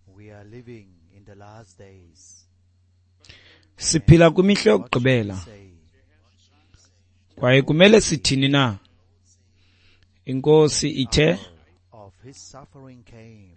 We are living in the last days. Siphila kwimihla yokugqibela. Say, Kwaye kumele sithini na? Inkosi ithe hour of his suffering came.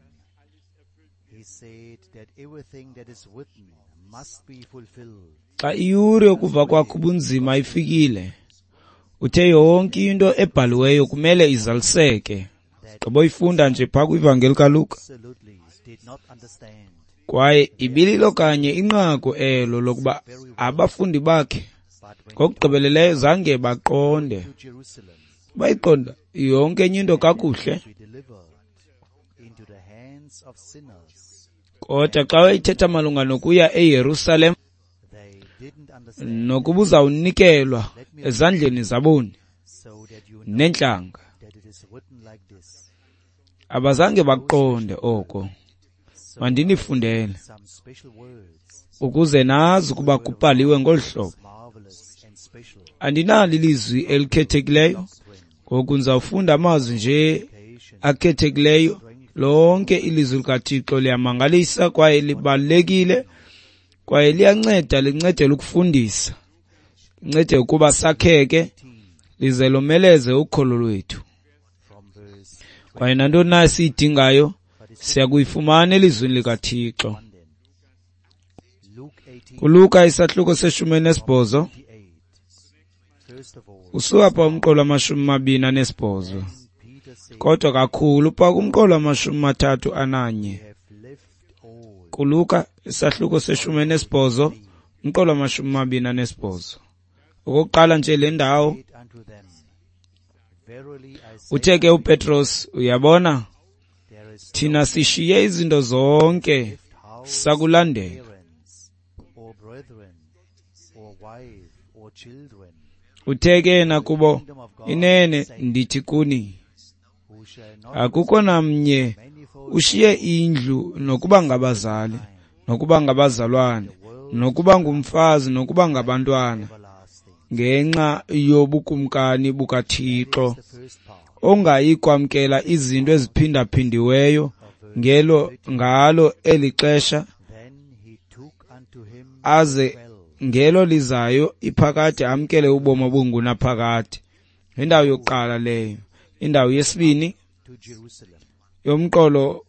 He said that everything that is written must be fulfilled. xa iyure yokuva kwakho ubunzima ifikile. Uthe yonke into ebhaliweyo kumele izaliseke. Gqiboyifunda nje phaa kwivangeli kaLuka. Absolutely did not understand. Kwaye ibililo kanye inqaku elo lokuba abafundi bakhe ngokugqibeleleyo zange baqonde. To Jerusalem Bayiqonda yonke enye into kakuhle. be delivered into the hands of sinners. Kodwa xa wayithetha malunga nokuya eYerusalem They didn't understand. nokuba uzawunikelwa ezandleni zaboni So that you know nentlanga, that it is written like this. abazange baqonde oko. So Mandinifundele some special words, ukuze nazi ukuba kubhaliwe ngolu hlobo. marvelous and special. Andinalo ilizwi elikhethekileyo, ngoku ndizawufunda amazwi nje akhethekileyo. Lonke ilizwi likaThixo liyamangalisa kwaye libalulekile, kwaye liyanceda, lincedela ukufundisa, lincede ukuba sakheke, lize lomeleze ukholo lwethu. From verse Kwaye nantoni na siyidingayo siyakuyifumana elizwini likaThixo. 1 then. Luke 18, KuLuka isahluko se-18. 28. First of all, Usuka phaa umqolo 28. Peter said, Kodwa kakhulu phaa kumqolo 31. have left all KuLuka isahluko se-18 umqolo 28. Okokuqala nje le ndawo said unto them, verily I say, uthe ke uPetros, uyabona there is thina sishiye izinto zonke left house, sakulandela. parents, or brethren, or wife, or children, Uthe ke nakubo, kingdom of God, inene saying, ndithi kuni, who shall not akukho namnye manifold ushiye indlu nokuba ngabazali, nokuba ngabazalwane, nokuba ngumfazi, nokuba ngabantwana, everlasting. ngenxa yobukumkani bukaThixo, The first part, ongayi kwamkela izinto eziphindaphindiweyo ngalo eli xesha, then he took unto him aze 12, ngelo lizayo iphakade amkele ubomi obungunaphakade. Indawo yokuqala leyo. Indawo yesibini to Jerusalem, yomqolo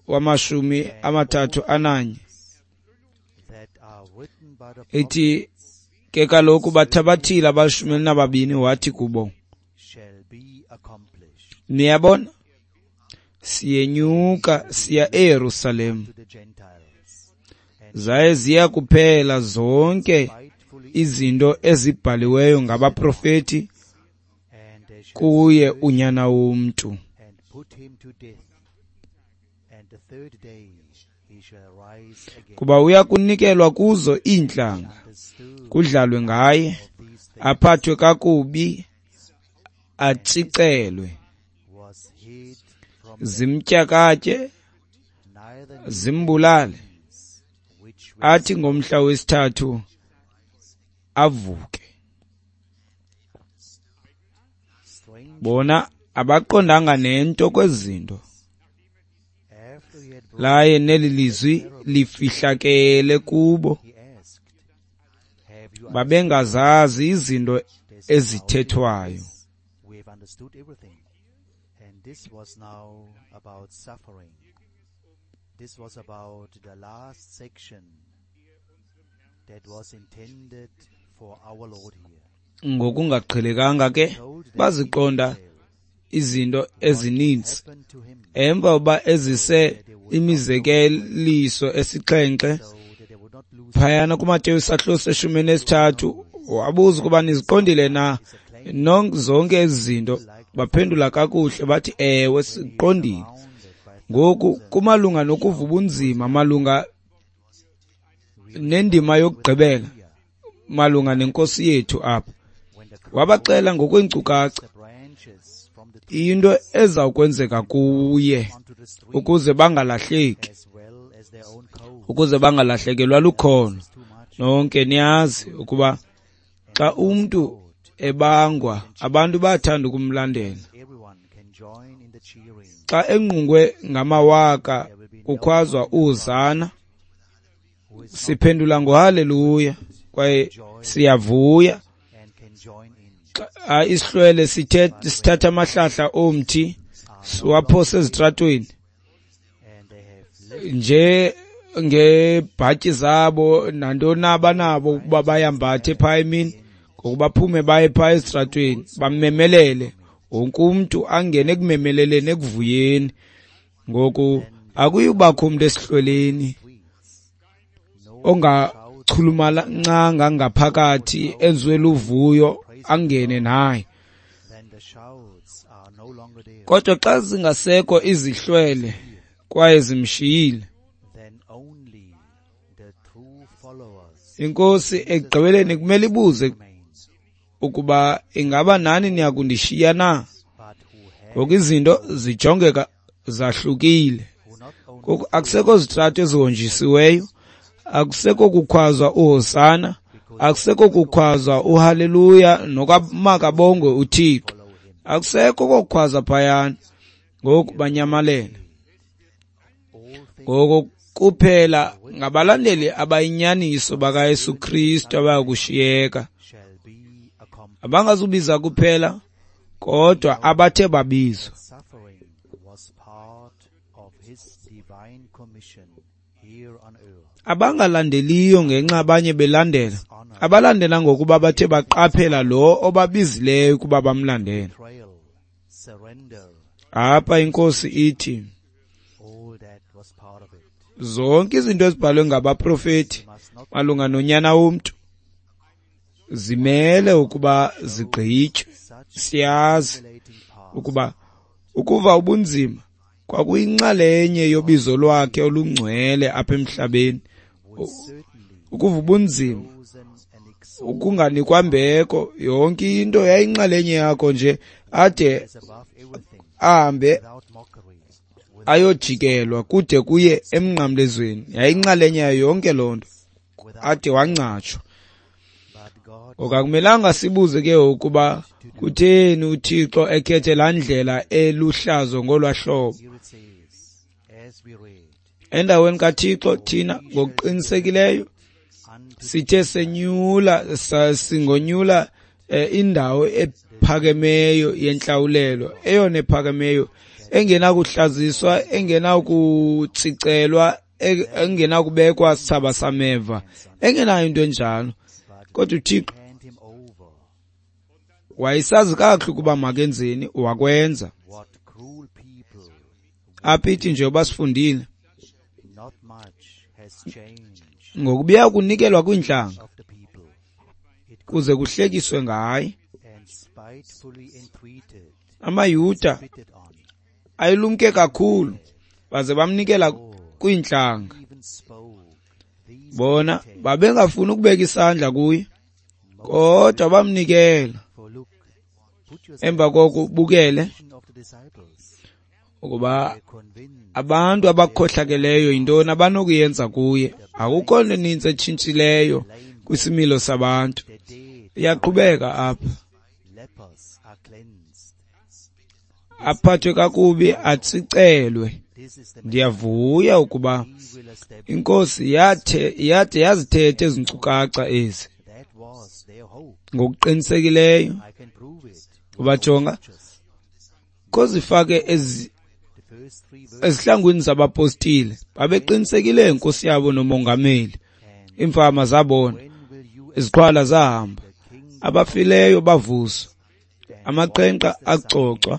31. that are written by the Ithi prophets, ke kaloku bathabathile aba-12 wathi kubo, shall be accomplished. niyabona siyenyuka siya eYerusalem, To the Gentiles, and zaye ziya kuphela zonke rightfully, izinto ezibhaliweyo ngabaprofeti and they shall kuye unyana womntu. and put him to death, and the third day he shall rise again. Kuba uya kunikelwa kuzo iintlanga, Understood kudlalwe ngaye, of these things aphathwe kakubi, atsicelwe, was hid from them, zimtyakatye, neither knew zimbulale, things which were athi ngomhla wesithathu avuke. strange. Bona abaqondanga nento kwezinto. After he had brought, Laye neli lizwi lifihlakele kubo, he asked, have you babengazazi izinto understood this? ezithethwayo. We have understood everything. And this was now about suffering. This was about the last section that was intended for our Lord here. Ngokungaqhelekanga ke Told them baziqonda in detail izinto ezininzi, happened to him, emva uba ezise imizekeliso esixhenxe so that they would not lose phayana kuMateyu isahluko se-13. Wabuza ukuba niziqondile na zonke ezi zinto? Baphendula kakuhle bathi ewe siqondile. surrounded by Ngoku kumalunga nokuva ubunzima malunga nendima yokugqibela malunga nenkosi yethu apha, when the wabaxela ngokweenkcukacha the branches from the tree into ezawukwenzeka kuye onto the street, ukuze bangalahleki, as well as their own coat. ukuze bangalahlekelwa lukhono. Too much. Nonke niyazi ukuba xa umntu ebangwa abantu bathanda ukumlandela. Everyone can join in the cheering. Xa enqungwe ngamawaka There will be kukhwazwa uHosana, siphendula ngohaleluya kwaye siyavuya. Isihlwele sithatha amahlahla omthi siwaphose ezitratweni nje ngebhatyi zabo nantoni abanabo ukuba bayambathe phaa emini, ngokuba baphume baye phaa ezitratweni bamemelele, wonke umuntu angene ekumemeleleni ekuvuyeni. Ngoku akuyubakho umuntu esihlweleni ongachulumancanga ngaphakathi enziwe uvuyo angene naye. Kodwa xa zingasekho izihlwele kwaye zimshiyile, inkosi ekugqibeleni kumele ibuze ukuba ingaba nani niyakundishiya na? Ngoku izinto zijongeka zahlukile. Ngoku akusekho zitrato ezihonjisiweyo, akusekho kukhwazwa uHosana, akusekho kukhwazwa uhaleluya nokamakabongwe uThixo, akusekho kokukhwaza phayana. Ngoku banyamalele. Ngoku kuphela ngabalandeli abayinyaniso bakaYesu Kristu abayakushiyeka, abangazubiza kuphela kodwa abathe babizwa. Abangalandeliyo ngenxa abanye belandela, abalandela ngokuba bathe baqaphela lo obabizileyo kuba bamlandela. Apha inkosi ithi zonke izinto ezibhalwe ngabaprofeti malunga nonyana womntu zimele ukuba zigqitywe. Siyazi ukuba ukuva ubunzima kwakuyinxalenye yobizo lwakhe olungcwele apha emhlabeni. Ukuva ubunzima, ukunganikwa mbeko, yonke into yayinxalenye yakho nje, ade ahambe ayojikelwa kude kuye emnqamlezweni. Yayinxalenye yayo yonke loo nto, ade wancatshwa. Okakumelanga sibuze ke ukuba kutheni uThixo ekhethe laa ndlela eluhlazo ngolwahlobo. Endaweni kaThixo thina ngokuqinisekileyo sithe singonyula indawo ephakemeyo yenhlawulelo, eyona ephakemeyo, engenakuhlaziswa, engenakutsicelwa, engenakubekwa sithaba sameva, engenayo into enjalo. Kodwa uThixo wayesazi kakuhle ukuba makenzeni, wakwenza. Aphithi njengoba sifundile, ngokubiya kunikelwa kwinhlanga kuze kuhlekiswe ngaye. AmaYuda ayilumke kakhulu baze bamnikela kwinhlanga. Bona babengafuni ukubeka isandla kuye, kodwa bamnikela. Emva koko bukele ukuba abantu abakhohlakeleyo yintoni abanokuyenza kuye. Akukho nto ninzi etshintshileyo kwisimilo sabantu. Iyaqhubeka apha. Aphathwe kakubi, atsicelwe. Ndiyavuya ukuba inkosi yade yazithethe ezinkcukacha ezi ngokuqinisekileyo. Ubajonga kozifake ezihlangwini zabapostile, babeqinisekile inkosi yabo nomongameli. Imfama zabona, iziqhwala zahamba, abafileyo bavuswa, amaqhenqa acocwa.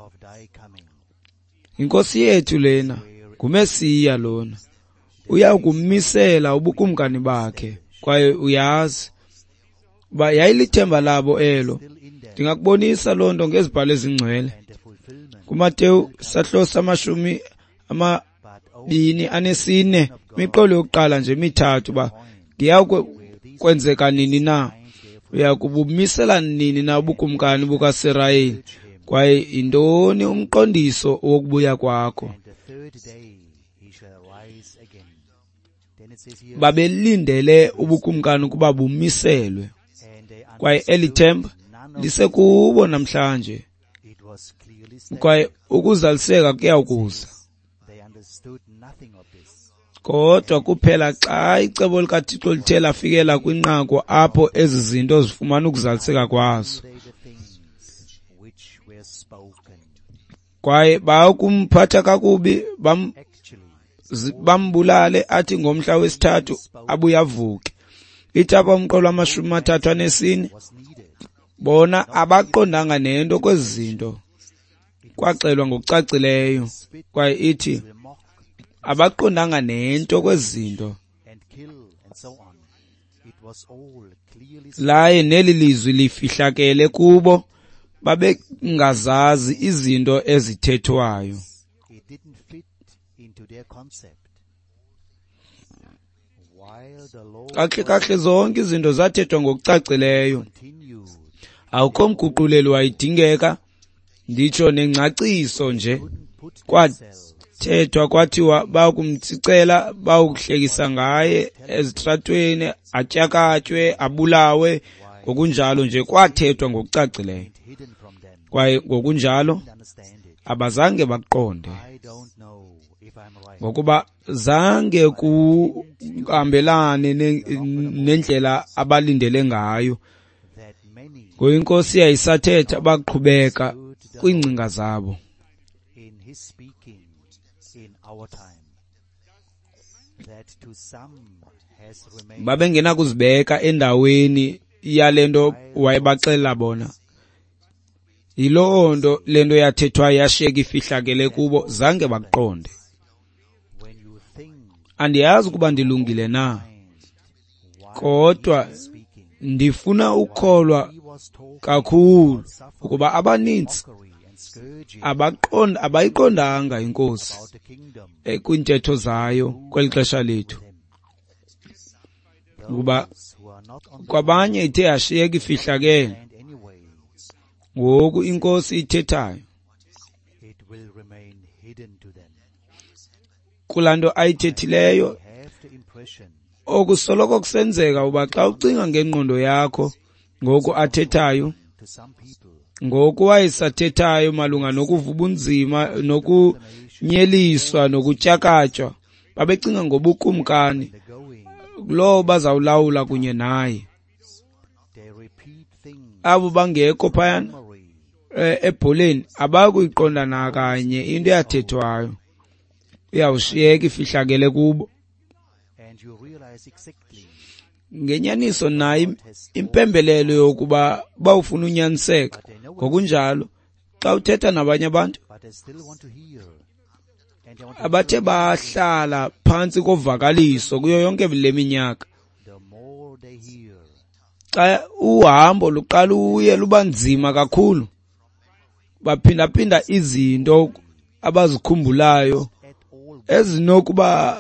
Inkosi yethu lena nguMesiya lona, uyakumisela ubukumkani bakhe, kwaye uyazi uba yayilithemba labo elo. Ndingakubonisa loo nto ngezibhalo ezingcwele. KuMateyu sahlo samashumi 24, imiqolo yokuqala nje mithathu, ba ngiyakwenzeka nini na, uyakubumisela nini na ubukumkani bukaSirayeli, kwaye intoni umqondiso wokubuya kwakho. Babelindele ubukumkani ukuba bumiselwe, kwaye eli themba lisekubo namhlanje, kwaye ukuzaliseka kuyawukuza. understood nothing of this. Kodwa kuphela xa icebo likaThixo lithe lafikela kwinqaku apho ezi zinto zifumana ukuzaliseka kwazo. They the things which were spoken. Kwaye bakumphatha kakubi Actually, bambulale athi ngomhla wesithathu abuye avuke. Ithapha umqolo 34 was needed. bona abaqondanga nento kwezi zinto. Kwaxelwa ngokucacileyo kwaye ithi Will mock abaqondanga nento kwezi zinto. and kill and so on. It was all clearly Laye neli lizwi lifihlakele kubo babengazazi izinto ezithethwayo. it didn't fit into their concept. While the Lord Kahle zonke izinto zathethwa ngokucacileyo. continued, Awukho mguquleli wayidingeka, nditsho nengcaciso nje. couldn't put Kwa- themselves Thethwa kwathiwa bakumtsicela, bawuhlekisa ngaye ezitratweni, atyakatywe, abulawe, ngokunjalo nje kwathethwa ngokucacileyo. and hidden from them. Kwaye ngokunjalo Didn't understand it. abazange baqonde, I don't know if I'm right. ngokuba zange kuhambelane nendlela abalindele ngayo. That many Ngoyinkosi yayisathetha baqhubeka kwiingcinga zabo. in his speaking in our time, that to some has remained Babengena kuzibeka endaweni yalento wayebaxelela bona. Yiloo nto lento yathethwa yashiyeka ifihlakele kubo, zange baqonde. when you think Andiyazi ukuba ndilungile na, why kodwa he is speaking. ndifuna ukukholwa He was talking kakhulu about suffering, ukuba abaninzi mockery and scourging, abayiqondanga inkosi about the kingdom kwiintetho zayo kweli xesha lethu. with him. Ukuba Those who are not on the kwabanye ithe yashiyeka ifihlakele, land anyway, ngoku inkosi ithethayo it will remain hidden to them. kulaa nto ayithethileyo. We have the impression Okusoloko kusenzeka uba xa ucinga ngengqondo yakho ngoku athethayo, to some people ngoku wayesathethayo malunga nokuva ubunzima, nokunyeliswa, nokutyakatywa, babecinga ngobukumkani the going, kulowo bazawulawula kunye naye. they repeat things, Abo bangekho phayana memory, ebholeni abakuyiqonda nakanye into yathethwayo, iyawushiyeka ifihlakele kubo. and you realize exactly Ngenyaniso nayo impembelelo yokuba bawufuna unyaniseka. Ngokunjalo xa uthetha nabanye abantu but they still want to hear. And they want to abathe bahlala phantsi kovakaliso kuyo yonke le minyaka, the more they hear, xa uhambo luqala uye luba nzima kakhulu, baphindaphinda izinto abazikhumbulayo at all ezinokuba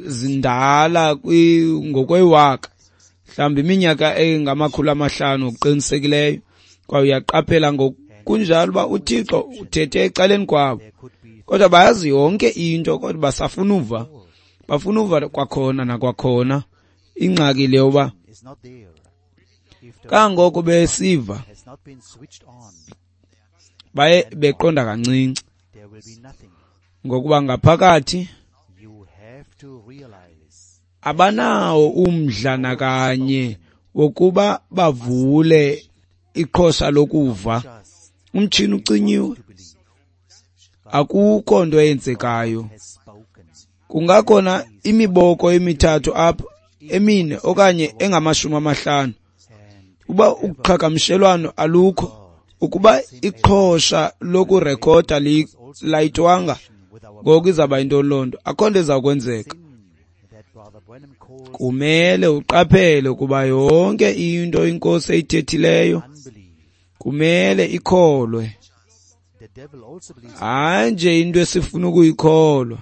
zindala ngokwewaka, mhlawumbi iminyaka engama500 ngokuqinisekileyo. Kwaye uyaqaphela ngokunjalo uba uThixo uthethe ecaleni kwabo, there could be kodwa bayazi yonke into, kodwa basafuna uva. Bafuna uva kwakhona nakwakhona. Ingxaki leyo uba is not there. If the kangoko besiva has not been switched on, baye beqonda kancinci, there will be nothing. ngokuba ngaphakathi You have to realize abanawo umdla nakanye wokuba bavule iqhosha lokuva. just Umtshini ucinyiwe, to believe. akukho nto eyenzekayo. Has spoken. Kungakhona imiboko emithathu apha, emine okanye engama50. And Uba uqhagamshelwano alukho, ukuba iqhosha lokurekhoda layitwanga, with our ngoku izaba into lonto, akho nto ezawukwenzeka. sin that Brother Branham calls Kumele uqaphele ukuba yonke into inkosi eyithethileyo unbelief. kumele ikholwe, The devil also believes hayi nje into esifuna ukuyikholwa,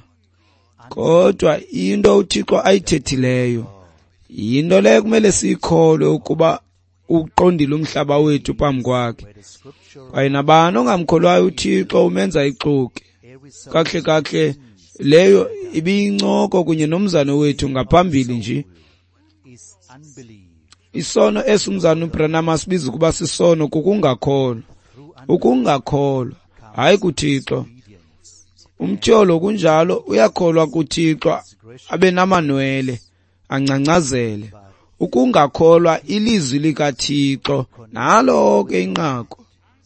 kodwa into uThixo ayithethileyo. Yinto leyo kumele siyikholwe ukuba uqondile umhlaba wethu phambi kwakhe. where the scripture, Kwaye nabani ongamkholwayo uThixo umenza ixoki. every soul Kahle leyo ibiyincoko kunye nomzana wethu ngaphambili nje. is unbelief. Isono esumzana uBranham asibiza ukuba sisono kukungakholwa. Through Ukungakholwa hayi kuThixo, obedience. Umtyholo kunjalo uyakholwa kuThixo abe namanwele ancancazele. Ukungakholwa ilizwi likaThixo nalo ke inqako.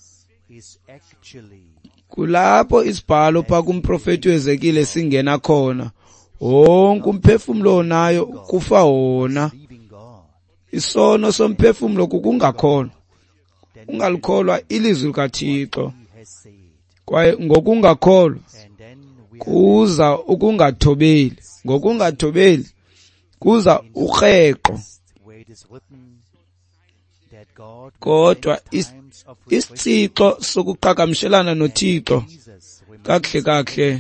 Kulapho isibhalo pha kumprofeti uHezekile singena khona. Wonke umphefumulo nayo kufa wona. Isono somphefumulo kukungakholwa. Ungalikholwa ilizwi likaThixo. Kwaye ngokungakholwa kuza ukungathobeli. Ngokungathobeli kuza ukreqo. Kodwa isithixo sokuqhagamshelana noThixo kahle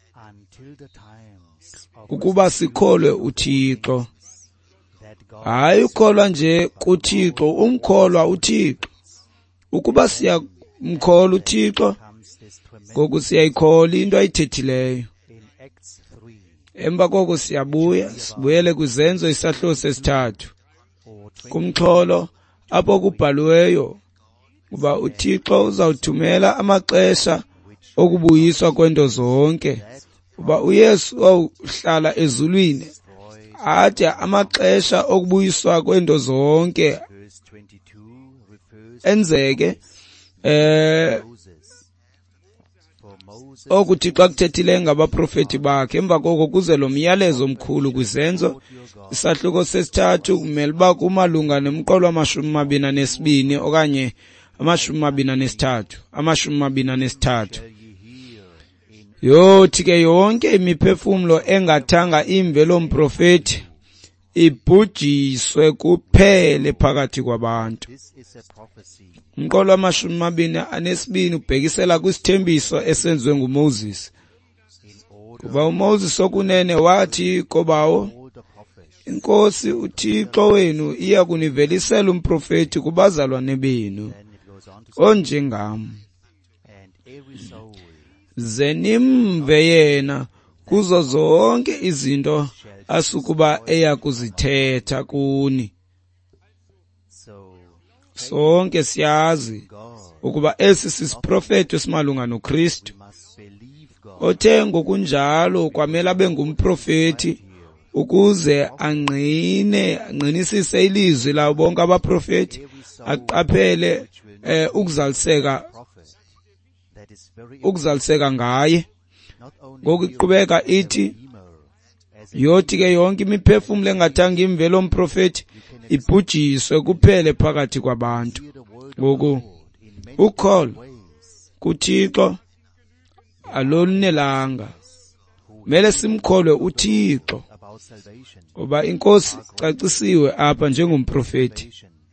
ukuba sikholwe uThixo. Hayi ukholwa nje kuThixo, umkholwa uThixo. Ukuba siyamkholwa uThixo, ngoku siyayikholwa into ayithethileyo. Emva koko sibuyele kwizenzo isahluko sesithathu. Kumxholo apho kubhaliweyo kuba uThixo uzawuthumela amaxesha okubuyiswa kwento zonke. Uba uYesu wawuhlala ezulwini athi amaxesha okubuyiswa kwento zonke enzeke okuThixo akuthethile ngabaprofeti bakhe. Emva koko kuze lo myalezo omkhulu kwizenzo isahluko sesithathu. Kumele uba kumalunga nomqolo wama-22 okanye ama-23. Yothi ke yonke imiphefumulo engathanga imve lo mprofethi ibhujiswe kuphele phakathi kwabantu. Umqolo wama-22 ubhekisela kwisithembiso esenziwe nguMoses. Kuba uMoses okunene wathi kobawo, Inkosi uThixo wenu iya kunivelisela umprofethi kubazalwane benu onjengam. Ze nimve yena kuzo zonke izinto asukuba eyakuzithetha kuni. Sonke siyazi ukuba esi sisiprofethi esimalunga noKristu. Othe ngokunjalo kwamele abe ngumprofethi ukuze angqinisise ilizwi lawo bonke abaprofethi, aqaphele ukuzaliseka ngaye. Ngoku iqhubeka ithi, yothi ke yonke imiphefumulo engathanga imve lo mprofethi ibhujiswe kuphele phakathi kwabantu. Ngoku ukholo kuThixo alonelanga. Mele simkholwe uThixo. Ngoba inkosi cacisiwe apha njengomprofethi.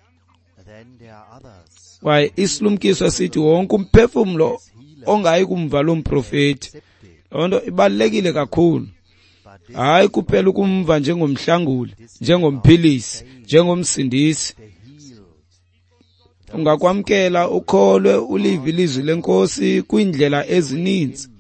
Kwaye isilumkiso sithi wonke umphefumulo ongayi kumva lo mprofethi. Loo nto ibalulekile kakhulu. Hayi kuphela ukumva njengomhlanguli, njengomphilisi, njengomsindisi. Ungakwamkela ukholwe ulive ilizwi lenkosi kwindlela ezininzi.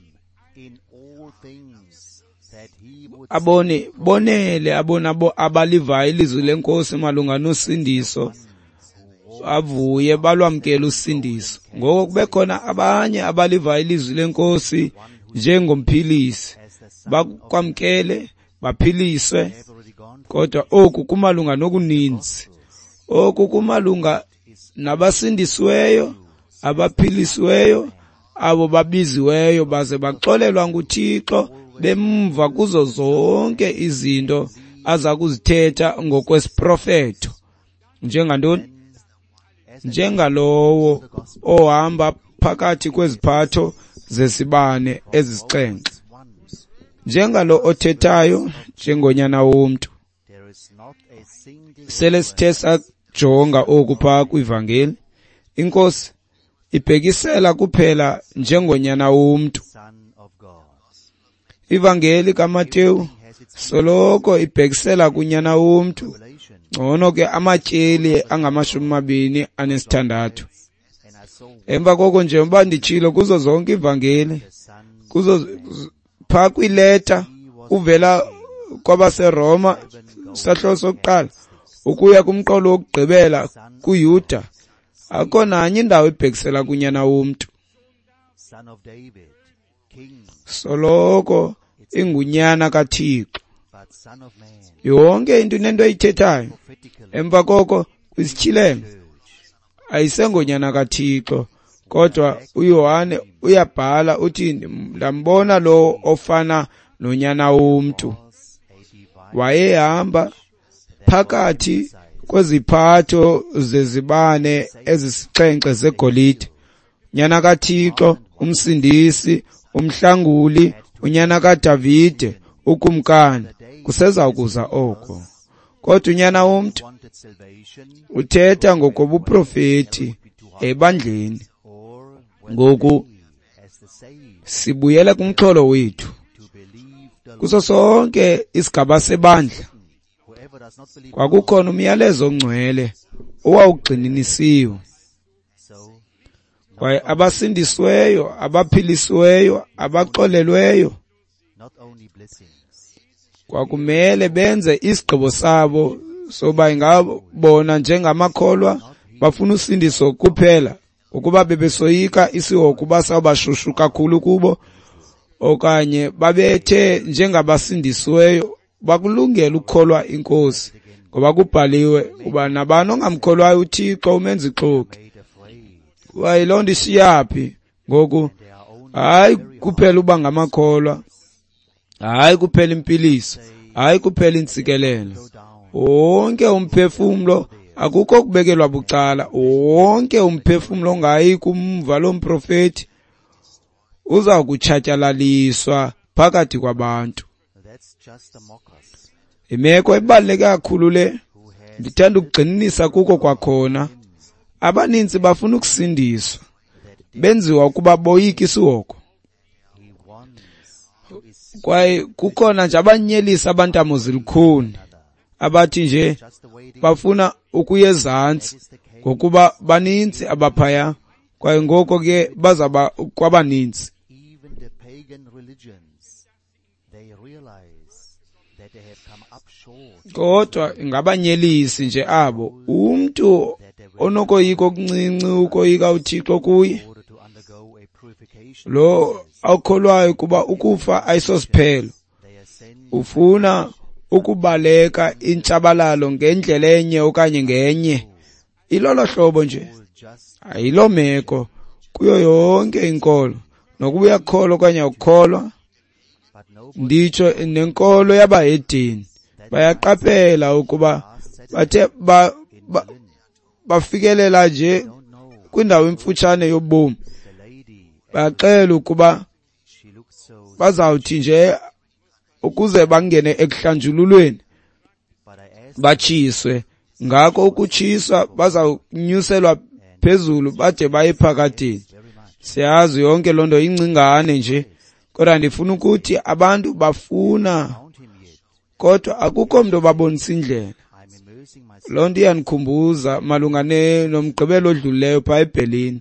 Bonele abalivayo ilizwi lenkosi malunga nosindiso, avuye balwamkela usindiso. Ngoko kube khona abanye abalivayo ilizwi lenkosi njengomphilisi, bakwamkele baphiliswe. Kodwa oku kumalunga nokuninzi. Oku kumalunga nabasindisiweyo, abaphilisiweyo, abo babiziweyo baze baxolelwa nguThixo bemva kuzo zonke izinto aza kuzithetha ngokwesiprofeto. Njengantoni? Njengalowo ohamba phakathi kweziphatho zesibane ezisixhenxe. Njengalo othethayo njengonyana womntu. Sele sithe sajonga oku phaa kwivangeli, inkosi ibhekisela kuphela njengonyana womntu. Ivangeli kaMateyu soloko ibhekisela kunyana womntu. Ngcono ke amatyeli angama-26. Emva koko njengoba nditshilo kuzo zonke ivangeli, kuzo phaa kwileta uvela kwabaseRoma isahluko sokuqala ukuya kumqolo wokugqibela kuYuda, akho nanye indawo ibhekisela kunyana womntu. soloko ingunyana kaThixo. but Son of Man, Yonke into nento ayithethayo prophetically, emva koko kwisitshilelo church, ayisengonyana kaThixo, kodwa uYohane uyabhala uthi ndambona lo ofana nonyana womntu. was a divine Wayehamba phakathi kweziphatho zezibane ezisixhenxe zegolide. Unyana kaThixo, umsindisi, umhlanguli, unyana kaDavide, ukumkani, kuseza kuza oko. Kodwa unyana womntu wanted salvation, uthetha ngokobuprofeti ebandleni. or when Ngoku they, as the saved, sibuyele kumxholo wethu. to believe the Lord. Kuso sonke isigaba sebandla Whoever does not believe kwakukhona umyalezo ongcwele owawugxininisiwe. so, Kwaye abasindisweyo, abaphilisiweyo, abaxolelweyo not only blessings, kwakumele benze isigqibo sabo soba ingabona njengamakholwa bafuna usindiso kuphela, ukuba bebesoyika isihoko basawubashushu kakhulu kubo, okanye babethe njengabasindisiweyo bakulungela ukukholwa inkosi, ngoba kubhaliwe uba nabani ongamkholwayo uThixo umenza ixoki. made afraid, Kwaye loo nto isiyaphi ngoku? their own Hayi kuphela uba ngamakholwa, hayi kuphela impiliso, hayi kuphela intsikelelo. go down, Wonke umphefumlo, akukho kubekelwa bucala, wonke umphefumlo ongayi kumva lomprofeti uza kutshatyalaliswa phakathi kwabantu. that's just the mockers Imeko ebaluleke kakhulu le, who had ndithanda ukugxininisa kuko kwakhona. Abaninzi bafuna ukusindiswa, that benziwa ukuba boyike isihoko. he wants to is Kwaye kukhona nje abanyelisa abantamo zilikhuni, abathi nje just the way it is. bafuna ukuya ezantsi, Is the case ngokuba baninzi abaphaya, kwaye ngoko ke bazaba kwabaninzi. even the pagan religions, they realize that they have come up short, Kodwa ingabanyelisi nje abo, umntu onokoyika okuncinci ukoyika uThixo kuye, in order to undergo a purification lo process. awukholwayo kuba ukufa ayisosiphelo, They are sent ufuna ukubaleka intshabalalo ngendlela enye okanye ngenye. Ilolo hlobo nje, all just ayilo meko kuyo yonke inkolo, nokuba uyakholwa okanye awukholwa. but nobody Nditsho nenkolo yabahedeni bayaqaphela ukuba bathe bafikelela nje don't know kwindawo emfutshane yobomi, the lady, baxela ukuba she looks so, bazawuthi nje ukuze bangene ekuhlanjululweni but I asked batshiswe. Ngako ukutshiswa bazawunyuselwa phezulu bade baye phakathini. very much, Siyazi yonke loo nto ingcingane nje, kodwa ndifuna ukuthi abantu bafuna, found him yet. kodwa akukho mntu obabonisa indlela. I'm immersing myself Loo nto iyandikhumbuza malunga nomgqibelo odlulileyo phaa eBerlin.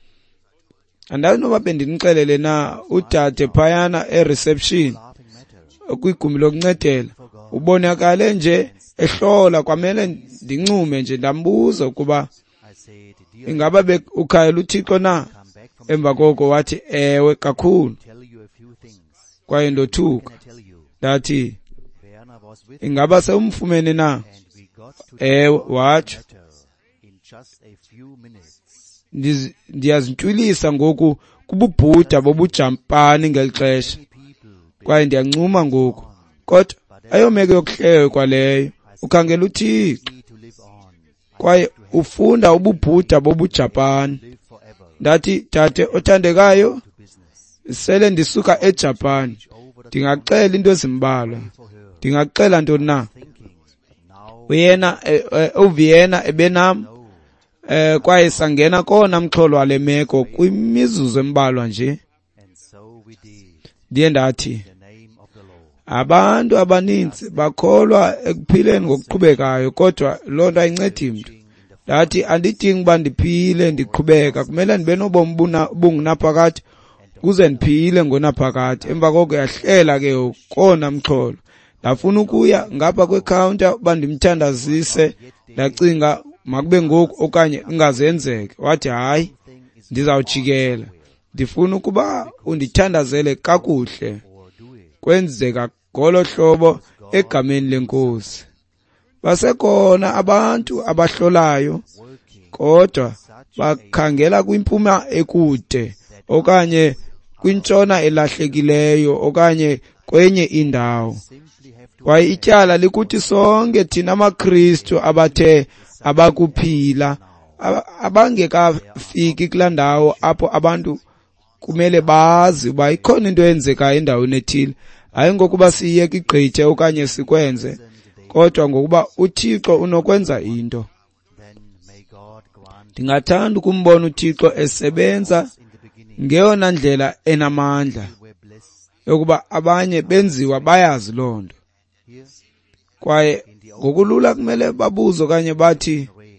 Andazi noba bendinixelele na, udade phayana e-reception laughing matter kwigumbi lokuncedela for God. ubonakale nje ehlola, kwamele ndincume nje ndambuza ukuba I said, dear, ingaba ukhayela uThixo na. come back from Emva koko wathi ewe kakhulu, tell you a few things. kwaye ndothuka. Can I tell you? Ndathi Werner was with ingaba sewumfumene na. and we got to Ewe talk watsho. matter in just a few minutes. Ndiyazintwilisa ngoku kububhuda bobujampani ngeli xesha, Many people kwaye ndiyancuma ngoku, kodwa ayomeko yokuhleyo kwaleyo. Ukhangela uThixo need to live on. I kwaye ufunda ububhuda bobujapani. live forever Ndathi dade othandekayo, to business. sele ndisuka eJapan, Over the ndingacela into ezimbalwa. for her Ndingacela ntoni na? thinking now Uyena uVienna ebenam, no, kwaye sangena kona mxholo wale meko kwimizuzu embalwa nje. and so we did. Ndiye ndathi In the name of the Lord. abantu abaninzi bakholwa ekuphileni ngokuqhubekayo, kodwa loo nto ayincedi mntu. In the Ndathi andidingi uba ndiphile ndiqhubeka, kumele ndibe nobomi bungunaphakade kuze ndiphile ngonaphakade. Emva koko yahlela ke kona mxholo, ndafuna ukuya ngapha kwecounter uba ndimthandazise, ndacinga makube ngoku okanye ingazenzeke. Wathi hayi, thing is ndizawujikela. ndifuna ukuba undithandazele kakuhle or do it. kwenzeka ngolo hlobo egameni lenkosi. Basekhona abantu abahlolayo Working kodwa such a bakhangela kwimpuma ekude okanye kwintshona elahlekileyo okanye kwenye indawo. simply have to Kwaye ityala likuthi sonke thina amaKristu abathe abakuphila abangekafiki kulaa ndawo apho abantu kumele bazi uba ikhona into eyenzekayo endaweni ethile, hayi ngokuba siyeke igqithe okanye sikwenze, kodwa ngokuba uThixo unokwenza into. then may God grant Ndingathanda ukumbona uThixo esebenza in the beginning ngeyona ndlela enamandla we're blessed yokuba abanye benziwa bayazi loo nto. here Kwaye ngokulula kumele babuze okanye bathi great.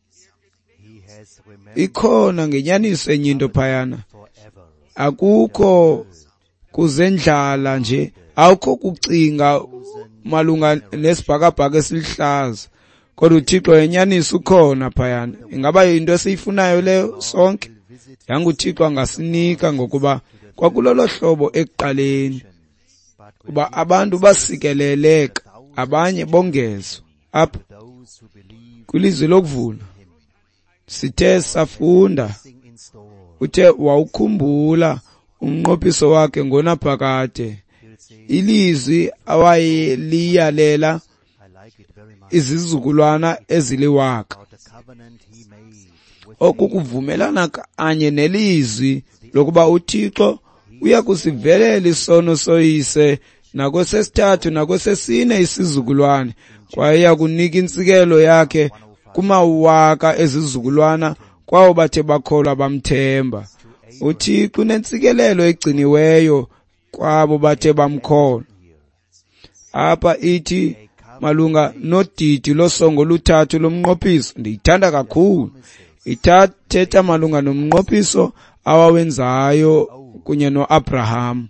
He has remembered ikhona ngenyaniso enye into phayana. forever. Akukho kuzendlala nje, awukho kucinga malunga nesibhakabhaka esilihlaza, kodwa uThixo yenyaniso ukhona phayana. Ingaba yinto esiyifunayo leyo sonke? Visit Yangu uThixo angasinika ngokuba kwakulolo hlobo ekuqaleni but kuba abantu basikeleleka, abanye bongezwa. Apha those who believe kwilizwi lokuvula sithe safunda, sing in store. uthe wawukhumbula umnqophiso wakhe ngonaphakade, Here it says, ilizwi awayeliyalela I like it very much izizukulwana eziliwaka. about the covenant he made with Oku kuvumelana kanye nelizwi lokuba uThixo uya kusivelela isono soyise nakwesesithathu nakwesesine isizukulwane, kwaye uya kunika intsikelo yakhe kumawaka ezizukulwana kwawo bathe bakholwa bamthemba. uThixo unentsikelelo egciniweyo kwabo bathe bamkholwa. Apha ithi malunga nodidi losongo luthathu lomnqophiso, ndiyithanda kakhulu. Ithatha malunga nomnqophiso awawenzayo kunye noAbraham.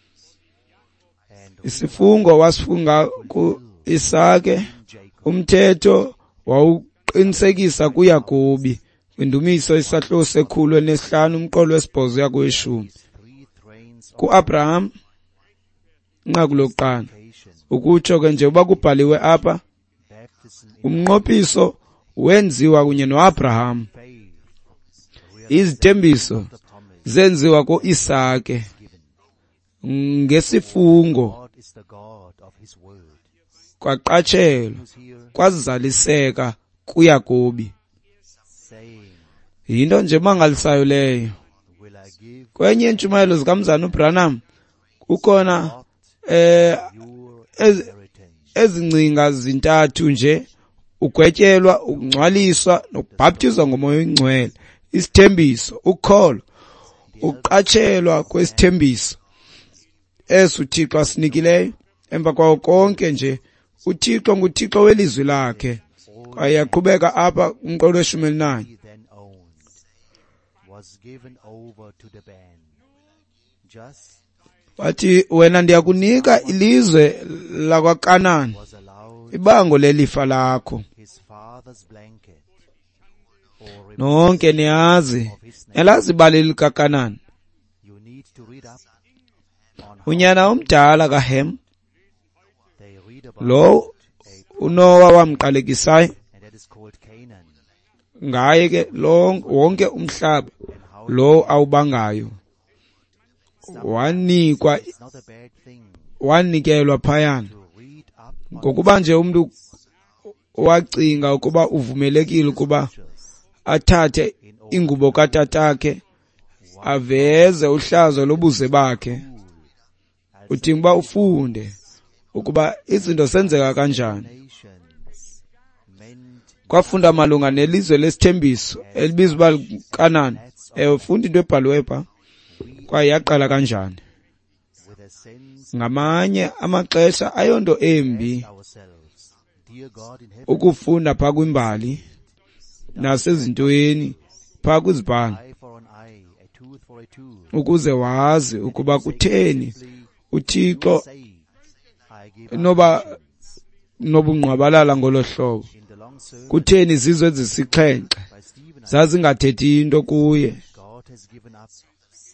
Isifungo wasifunga ku-Isake, umthetho wawuqinisekisa kuYakobi. Indumiso isahluko sekhulu elesihlanu umqolo wesibhozo yakweshumi. three trains of Ku-Abraham inqaku lokuqala, education, ukutsho ke nje uba kubhaliwe apha, baptism in umnqophiso wenziwa kunye noAbraham. faith, Izithembiso the promise zenziwa ku-Isake given. ngesifungo, God is the God of his word. kwaqatshelwa, Who's here kwazaliseka kuYakobi. saying, Yinto nje mangalisayo leyo. will I give Kwenye intshumayelo zikaMzana uBranham kukhona not your ez- inheritance? ezingcinga zintathu nje: ugwetyelwa, ukungcwaliswa nokubhaptizwa ngomoya oyingcwele. Isithembiso, ukholo, uqatshelwa kwesithembiso eso uThixo asinikileyo. Emva kwawo konke nje uThixo nguThixo welizwi lakhe. Kwaye yaqhubeka apha umqolo we-11. He then owned was given over to the band. Just Wathi wena ndiyakunika ilizwe lakwaKanani, was allowed ibango lelifa lakho. his father's blanket or Nonke niyazi of his name. elazi ibali likaKanani, You need to read up on how unyana omdala kaHem, they read about lo a, uNowa wamqalekisayo. and that is called Canaan, Ngaye ke wonke umhlaba and how lo awubangayo wanikwa, it's not a bad thing wanikelwa phayana. to read up on Ngokuba nje umuntu wacinga ukuba uvumelekile ukuba athathe ingubo katatakhe aveze uhlazo lobuze bakhe, udinga uba ufunde ukuba izinto senzeka kanjani. nations meant Kwafunda malunga nelizwe lesithembiso elibizwa uba liKanani. Funda into ebhaliwe pha kwaye yaqala kanjani. with a sense Ngamanye amaxesha ayonto embi ourselves. Dear God in heaven, ukufunda pha kwimbali nasezintweni pha kwizibhalo, eye for an eye, a tooth for a tooth. ukuze wazi ukuba kutheni uThixo Say, I give noba nobungqwabalala ngolo hlobo. in the long sermon Kutheni izizwe ezisixhenxe by Stephen, zazingathethi into kuye. God has given up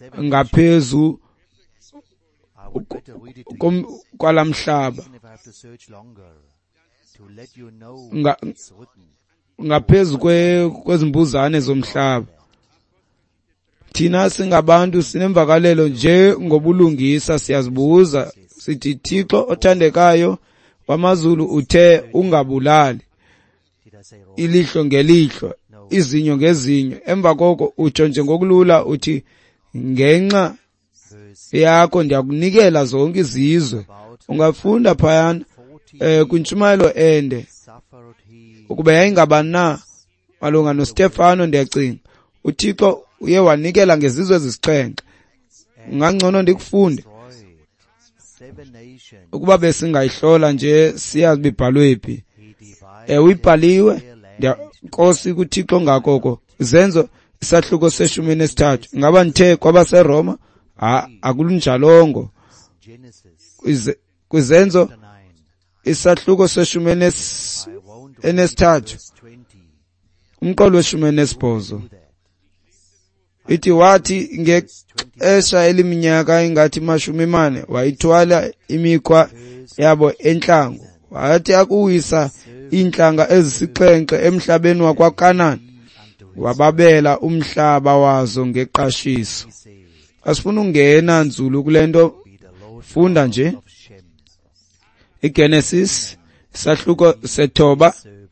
ngaphezu I would better read it to you, kwalamhlaba, even if I have to search longer, to let you know Nga- it's written. ngaphezu kwezimbuzane zomhlaba. Thina singabantu sinemvakalelo nje ngobulungisa, siyazibuza sithi, Thixo othandekayo wamazulu uthe ungabulali, Did I say wrong? ilihlo ngelihlo, izinyo ngezinyo. Emva koko utsho nje ngokulula uthi, ngenxa Verse yakho ndiyakunikela zonke izizwe. about Ungafunda phayana 40 kwintshumayelo ende suffered he ukuba yayingaba na malunga noStefano. Ndiyacinga uThixo uye wanikela ngezizwe ezisixhenxe. Ungangcono ndikufunde destroyed 7 nations. ukuba besingayihlola nje siyazi ibhalwe phi. He divided Uyibhaliwe their land Nkosi kuThixo ngakoko. Izenzo isahluko seshumi nesithathu. Ngaba nithe kwabaseRoma akulunjalongo. Genesis Kwizenzo 9. isahluko seshumi I won't read enesithathu, verse 20. umqolo weshumi enesibhozo. Do that. Ithi wathi ngexesha eliminyaka ingathi 40 wayithwala imikhwa yabo entlango. Wathi akuwisa inhlanga ezisixhenxe emhlabeni wakwaKanani, wababela umhlaba wazo ngeqashiso. He said, Asifuna ungena nzulu kulento, be the Lord funda nje of Shem, iGenesis isahluko sethoba. servant.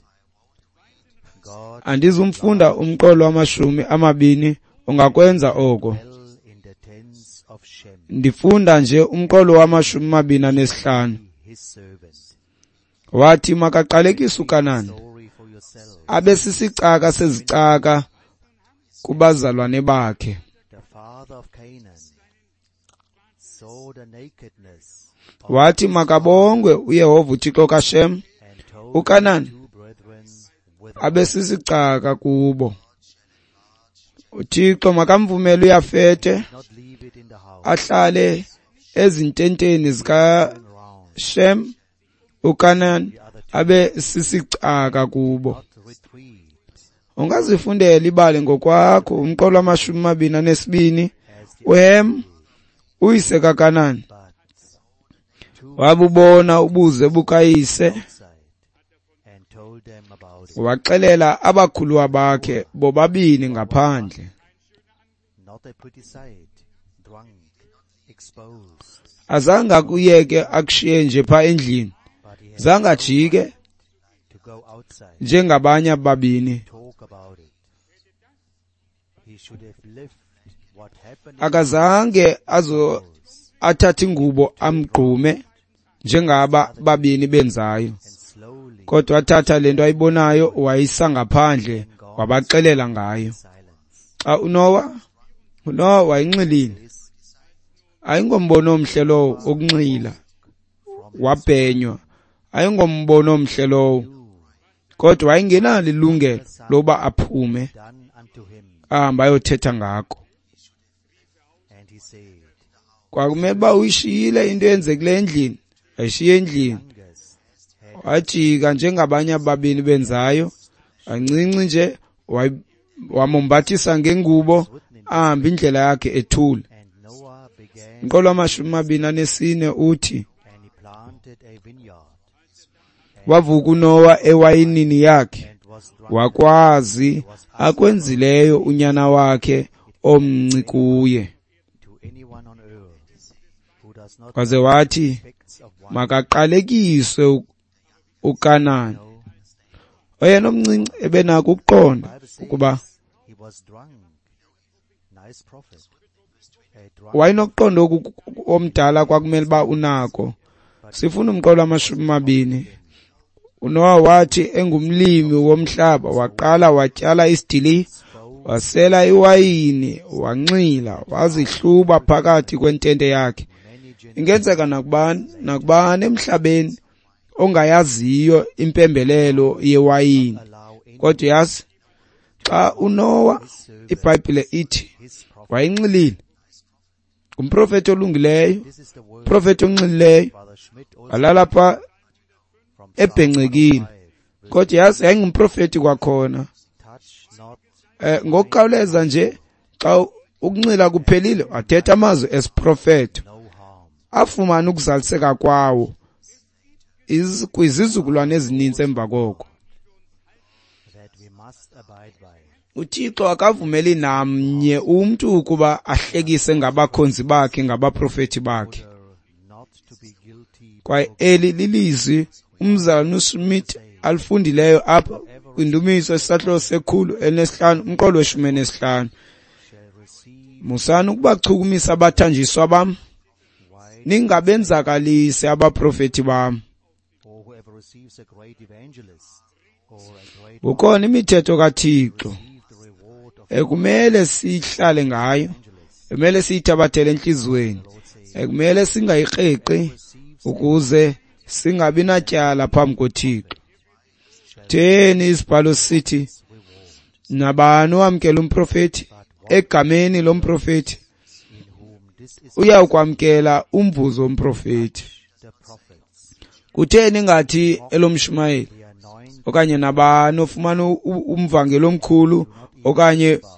God Andizumfunda umqolo wama20, ungakwenza oko. dwell in the tents of Shem, Ndifunda nje umqolo wama25. his servant. Wathi makaqalekise uKanani, Sorry for yourself. abe sisicaka sezicaka kubazalwane bakhe. The father of Canaan saw the nakedness of Wathi makabongwe uYehova uThixo kaShem, and told uKanani two brethren with abe sisicaka kubo. uThixo makamvumele uYafete not leave it in the house ahlale ezintenteni zikaShem, around uKanani abe sisicaka kubo. not retreat Ungazifundela ibali ngokwakho umqolo wama22. as the uHem uyise kaKanani but two wabubona ubuze bukayise, outside and told them about it. waxelela abakhuluwa bakhe bobabini ngaphandle. Not a pretty sight, drunk, exposed, Azange akuyeke akushiye nje pha endlini, but he had zangajike to go outside, njengabanye ababini. talk about it. He should have left what happened in Akazange the house athathe ingubo amgqume njengaba babini benzayo, and slowly kodwa wathatha lento ayibonayo wayisa ngaphandle wabaxelela ngayo. silence. Unowa wayinxilile, This ayingombono omhle lowo okunxila, wabhenywa, ayingombono omhle lowo, kodwa wayingenalo ilungelo loba aphume done unto him, ahambe ayothetha ngako. and he said, Kwakumele uba uyishiyile into eyenzekile endlini, ayishiye endlini. youngest had Wajika njengabanye ababini benzayo, ancinci nje, wamombathisa ngengubo, ahambe indlela yakhe ethule. and Noah began Umqolo wama24 uthi, and he planted a vineyard wavuka uNowa ewayinini yakhe, and was drunk wakwazi akwenzileyo unyana wakhe omnci kuye. to anyone on earth who does not Kwaze wathi effects of wine. makaqalekiswe uKanani, No, oyena omncinci ebenako ukuqonda Bible says ukuba he was drunk. Nice prophet. A drunk wayenokuqonda omdala kwakumele ba unako. Sifuna umqolo wama20. uNowa wathi engumlimi womhlaba waqala watyala isidili, wasela iwayini, wanxila, wazihluba phakathi kwentente yakhe. many Ingenzeka nakubani emhlabeni ongayaziyo impembelelo yewayini. allow any Kodwa yazi xa uNowa, iBhayibhile ithi his prophet. wayinxilile, ngumprofeti olungileyo, This is the word profeti onxilileyo, Father Schmidt also walala pha from ebhencekile. Psalm 105. Kodwa yazi yayingumprofeti kwakhona. Touch not Ngokukhawuleza nje xa ukuncila kuphelile wathetha amazwi esiprofeto no harm. afumana ukuzaliseka kwawo kwizizukulwane ezininzi emva koko. That we must abide by. uThixo akavumeli namnye umuntu ukuba ahlekise ngabakhonzi bakhe ngabaprofeti bakhe. Not to be guilty. Kwaye eli lilizwi umzalwane uSmith alifundileyo apha kwindumiso esihlo sekhulu enesihlanu umqolo weshumi nesihlanu. Shall receive. Musani ukubachukumisa abathanjiswa bam, ningabenzakalise abaprofeti bam. Or whoever receives a great evangelist or a great Kukhona imithetho kaThixo receive the reward of ekumele sihlale ngayo, evangelists. ekumele siyithabathele enhlizweni, Lord says, ekumele singayiqeqi ukuze singabi natyala phambi koThixo. Theni isibhalo sithi reward. nabani owamkela umprofeti egameni lomprofeti In whom this is uyawukwamkela umvuzo womprofeti. the prophets. Kutheni ngathi elomshumayeli The anointed okanye nabani ofumana umvangelo omkhulu okanye about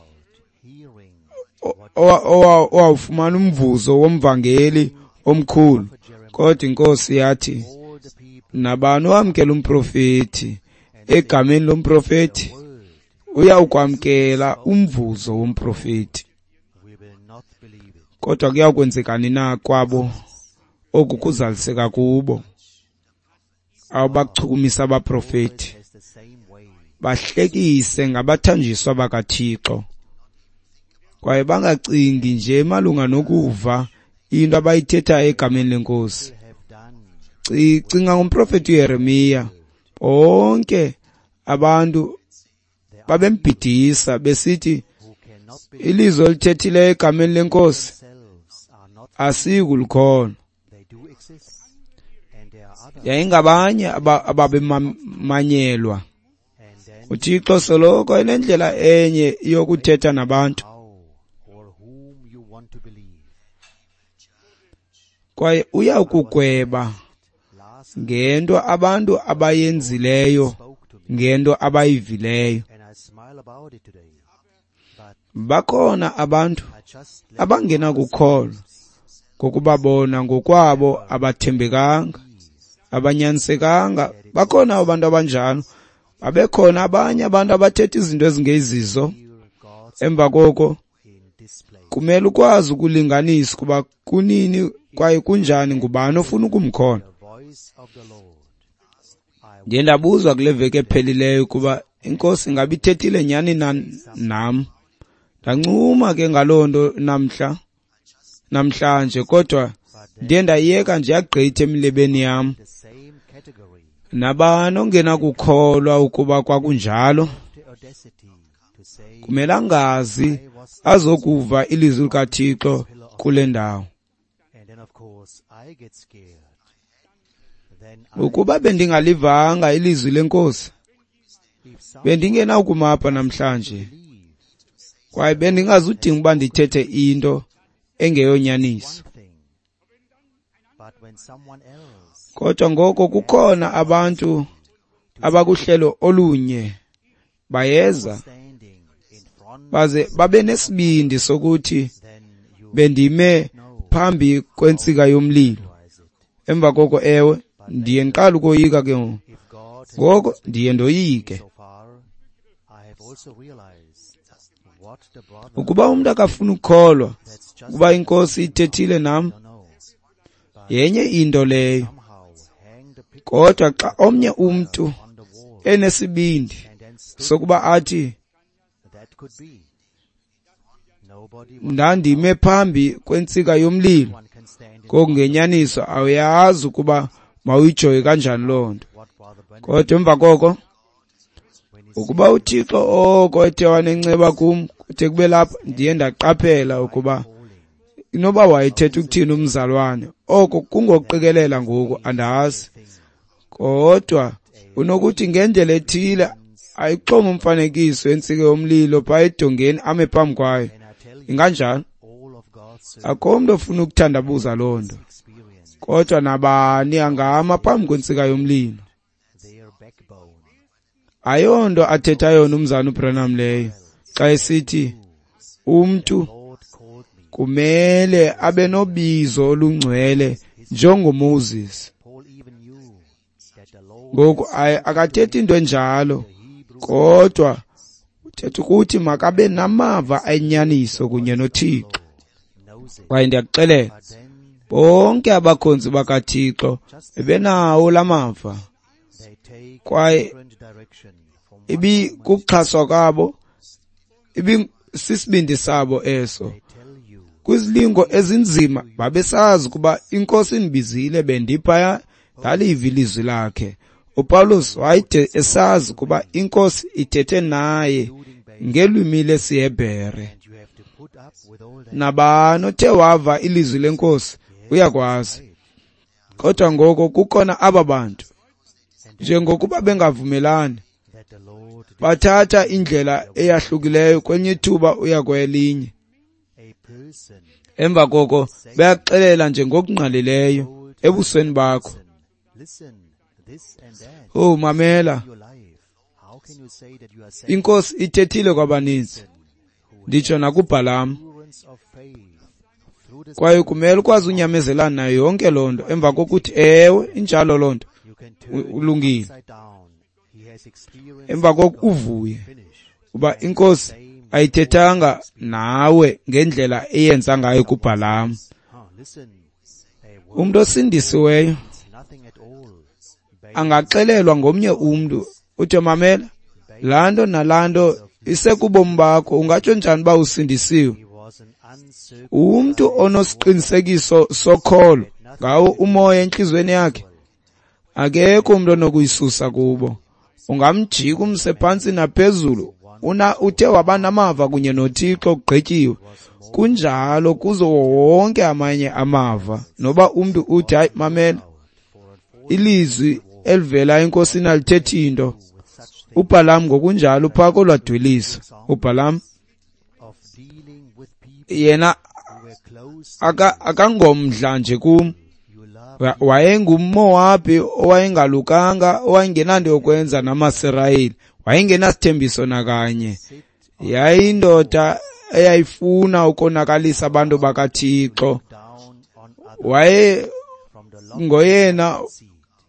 hearing owawufumana umvuzo womvangeli omkhulu. Kodwa inkosi yathi all the people nabani owamkela umprofeti egameni lomprofeti word, uyawukwamkela umvuzo womprofeti. we will not believe it. Kodwa kuyakwenzekani na kwabo oku kuzaliseka kubo abachukumisa abaprofeti Has the same way. bahlekise ngabathanjiswa bakaThixo kwaye bangacingi nje malunga nokuva into abayithethayo egameni lenkosi. Have done Cinga ngomprofeti uYeremiya, bonke abantu babembhidisa besithi who cannot believe ilizwi olithethileyo egameni lenkosi themselves are not. asikulikhona. They do exist, and there are others. Yayingabanye ababemanyelwa. And then uThixo soloko enendlela enye yokuthetha nabantu how or whom you want to believe. kwaye uyakugweba Last ngento abantu abayenzileyo spoke to me, ngento abayivileyo. and I smile about it today. But Bakhona abantu I just let abangena kukholwa ngokubabona ngokwabo abathembekanga abanyanisekanga. Bakhona abantu abanjalo. Babekhona abanye abantu abathetha izinto ezingezizo. hear God's Emva koko in this place. kumele ukwazi ukulinganisa kuba kunini kwaye kunjani ngubani ofuna ukumkhona. The voice of the Lord. I Ndiye ndabuzwa kule veki ephelileyo kuba inkosi ngabe ithethile nyani nam. Ndancuma ke ngaloo nto namhlanje kodwa ndiye ndayiyeka nje yagqitha emlebeni yam. the same category. Nabani ongena kukholwa ukuba kwakunjalo The audacity to say kumele angazi azokuva ilizwi likaThixo kule ndawo. and then of course I get scared. Then Ukuba bendingalivanga ilizwi lenkosi if someone bendingena ukumapha namhlanje believes kwaye bendingazudinga uba ndithethe into engeyonyaniso. one thing, but when someone else Kodwa ngoko kukhona abantu abakuhlelo olunye bayeza standing in front, baze babe nesibindi sokuthi then you bendime phambi kwentsika yomlilo. realize it. Emva koko ewe ndiye ngiqala ukoyika ke ngoku. If God has Ngoko ndiye ndoyike. so far, I have also realized what the brother Ukuba umuntu akafuna ukukholwa that's just ukuba inkosi ithethile nam don't know, yenye into leyo. somehow hang the picture Kodwa xa omnye umntu on the wall enesibindi and then stood, sokuba athi that could be. Nobody will- ndandime phambi kwentsika yomlilo, one can stand in ngokungenyaniso awuyazi ukuba mawuyijoye kanjani loo nto. what Brother Brennan Kodwa emva koko when he ukuba uThixo oko ethe wanenceba kum kuthe kube lapha ndiye ndaqaphela ukuba calling inoba wayethetha ukuthini umzalwane oko kungoqikelela ngoku andazi. Kodwa unokuthi ngendlela ethile ayixhoma umfanekiso wentsike yomlilo phaa edongeni ame phambi kwayo. and I tell you Inganjani? all of God's Akho mntu ofuna ukuthandabuza loo nto. experience, Kodwa nabani angama phambi kwentsika yomlilo. their backbone. Ayonto athetha yona umzana uBranham leyo xa esithi umntu Lord kumele abe nobizo olungcwele njengoMoses. Paul even knew that the Lord Ngoku akathethi into enjalo, kodwa uthetha ukuthi makabe namava ayinyaniso kunye noThixo. knows it. Kwaye ndiyakuxelela, But then bonke abakhonzi bakaThixo bebenawo lamava. they take a Kwaye different direction from one ibi moment. kuxhaswa kwabo, ibi sisibindi sabo eso. They tell you Kwizilingo ezinzima babesazi kuba inkosi indibizile bendiphaya ndaliva ilizwi lakhe. uPaulus wayede esazi kuba inkosi ithethe naye ngelwimi lesiHebhere. and you have to put up with all that. Nabani othe wava ilizwi lenkosi uyakwazi. Kodwa ngoko kukhona aba bantu njengokuba bengavumelani, That the Lord did bathatha indlela eyahlukileyo kwenye ithuba uya kwelinye. a person Emva koko bayaxelela nje ngokungqalileyo ebusweni bakho. listen this and that Oh mamela, in your life. How can you say that you are saved? inkosi ithethile kwabaninzi, nditsho nakuBhalamu. Assurance of faith through the Kwaye kumele ukwazi unyamezelana nayo yonke loo nto emva kokuthi ewe injalo loo nto you can turn it ulungile. upside down. He has experienced Emva koku uvuye finish. kuba inkosi ayithethanga nawe ngendlela eyenza ngayo kuBhalamu. Listen, a word Umuntu osindisiweyo is nothing at all. angaxelelwa ngomnye umntu uthi mamela, laa nto nalaa nto isekubomi bakho, ungatsho njani uba usindisiwe? He was an uncertain Umntu onosiqinisekiso sokholo ngawo umoya enhlizweni yakhe, akekho umuntu onokuyisusa kubo. Ungamjika umse phantsi naphezulu, uthe waba namava kunye noThixo kugqityiwe. Kunjalo kuzo wonke amanye amava. Noba umntu uthi hayi mamela, ilizwi elivela enkosini alithethi into. with such things uBhalamu ngokunjalo phaa kolwadwelisa. uBhalamu of dealing with people yena who were close. akangomdla nje kum. You love WayenguMowabi owayengalukanga, owayengenanto yokwenza namaSirayeli, wayengenasithembiso nakanye. Yayindoda eyayifuna ukonakalisa abantu bakaThixo. down on others Waye from the long ngoyena seed,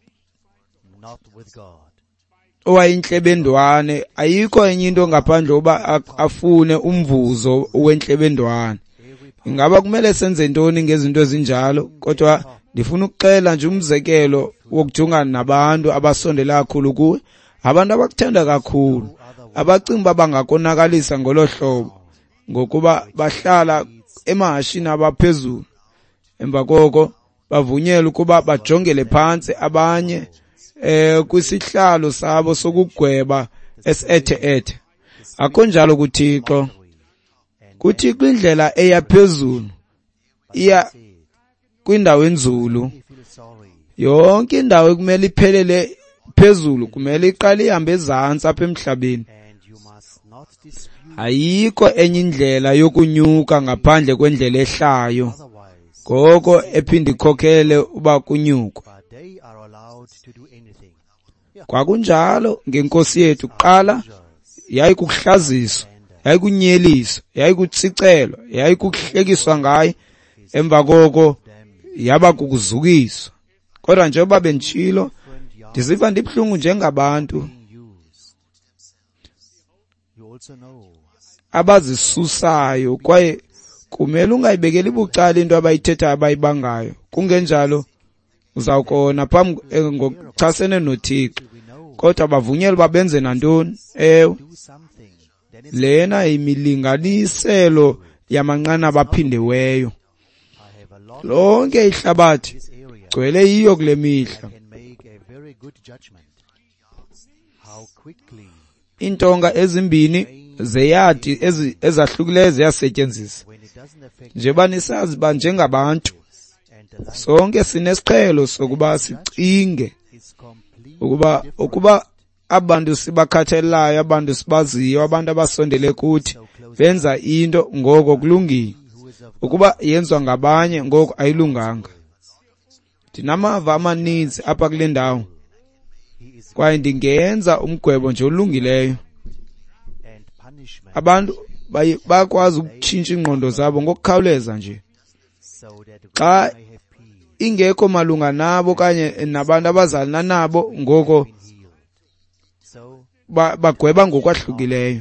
not with God. owayintlebendwane. Ayikho enye into ngaphandle uba afune umvuzo wentlebendwane. Ingaba kumele senze ntoni ngezinto ezinjalo? Kodwa ndifuna ukuxela nje umzekelo wokujongana nabantu abasondela kakhulu kuwe, abantu abakuthanda kakhulu, abacinga bangakonakalisa ngolo hlobo ngokuba bahlala emahashini abaphezulu. Emva koko bavunyelwa ukuba bajongele phantsi abanye kwisihlalo sabo sokugweba esethe-ethe. Akho njalo kuThixo. KuThixo indlela eyaphezulu iya kwindawo enzulu. You feel sorry. Yonke indawo ekumele iphelele phezulu kumele iqale ihambe ezantsi apha emhlabeni. And you must not dispute. Ayikho enye indlela yokunyuka ngaphandle kwendlela ehlayo, Otherwise, ngoko ephinde ikhokhele uba kunyukwe. but they are allowed to do anything. Kwakunjalo ngenkosi yethu kuqala yayikuhlaziswa, yayikunyeliso, yayikutsicelwa, yayikuhlekiswa ngaye. Emva koko yaba kukuzukiswa. Kodwa njengoba benditshilo, ndiziva ndibuhlungu njengabantu Being used. You also know abazisusayo, kwaye kumele ungayibekeli bucala into abayithethayo abayibangayo. Kungenjalo uzawukona phambi ngokuchasene noThixo. we know Kodwa bavunyelwa babenze nantoni? Ewe, do something that is lena imilinganiselo yamanqanaba aphindiweyo. I have a lot Lonke ihlabathi in this area. gcwele yiyo kule mihla. Can make a very good judgment. How quickly Intonga ezimbini zeyadi ezahlukileyo ziyasetyenziswa. when it doesn't affect Njengoba nisazi ba njengabantu and the life sonke sinesiqhelo sokuba sicinge is complete ukuba abantu sibakhathalelayo, abantu sibaziyo, abantu abasondele kuthi benza into ngoko kulungile, who is of ukuba yenziwa ngabanye ngoko ayilunganga. Ndinamava amaninzi apha kule ndawo, he is kwaye ndingenza umgwebo nje olungileyo. and punishment Abantu bakwazi ukutshintsha ingqondo zabo ngokukhawuleza nje. Xa ingekho malunga nabo kanye nabantu abazalana nabo ngoko bagweba ngokwahlukileyo.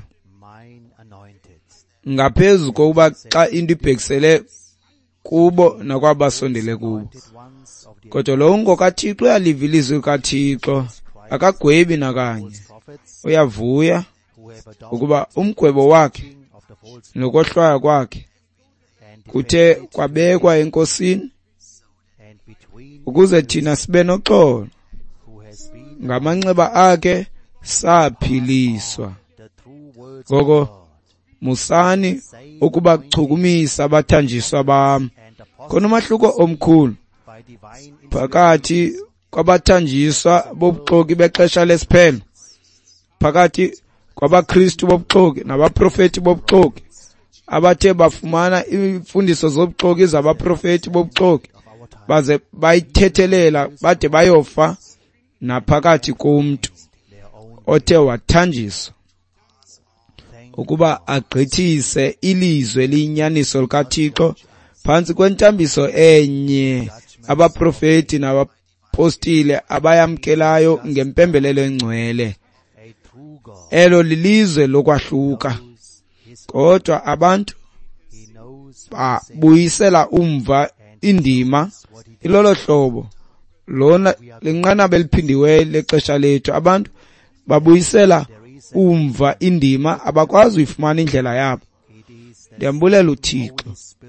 Ngaphezu kokuba xa into ibhekisele kubo nakwabasondele kubo. Kodwa lo ngokaThixo uyaliva ilizwi likaThixo, akagwebi nakanye. Uyavuya ukuba umgwebo wakhe nokohlwaya kwakhe kuthe kwabekwa enkosini ukuze thina sibe noxolo. Ngamanxeba akhe saphiliswa. Ngoko musani ukuba chukumisa abathanjiswa bam. Khona umahluko omkhulu phakathi kwabathanjiswa bobuxoki bexesha lesiphelo, phakathi kwabaKristu bobuxoki nabaprofeti bobuxoki abathe bafumana imfundiso zobuxoki zabaprofeti bobuxoki baze bayithethelela bade bayofa, naphakathi komntu othe wathanjiswa ukuba agqithise ilizwe eliyinyaniso likaThixo phantsi kwentambiso enye abaprofeti nabapostile abayamkelayo ngempembelelo engcwele. Elo lilizwe lokwahluka, kodwa abantu babuyisela umva indima ilolo hlobo lona lenqanaba eliphindiweyo lexesha lethu. Abantu babuyisela umva indima, abakwazi uyifumana indlela yabo. Ndiyambulela uThixo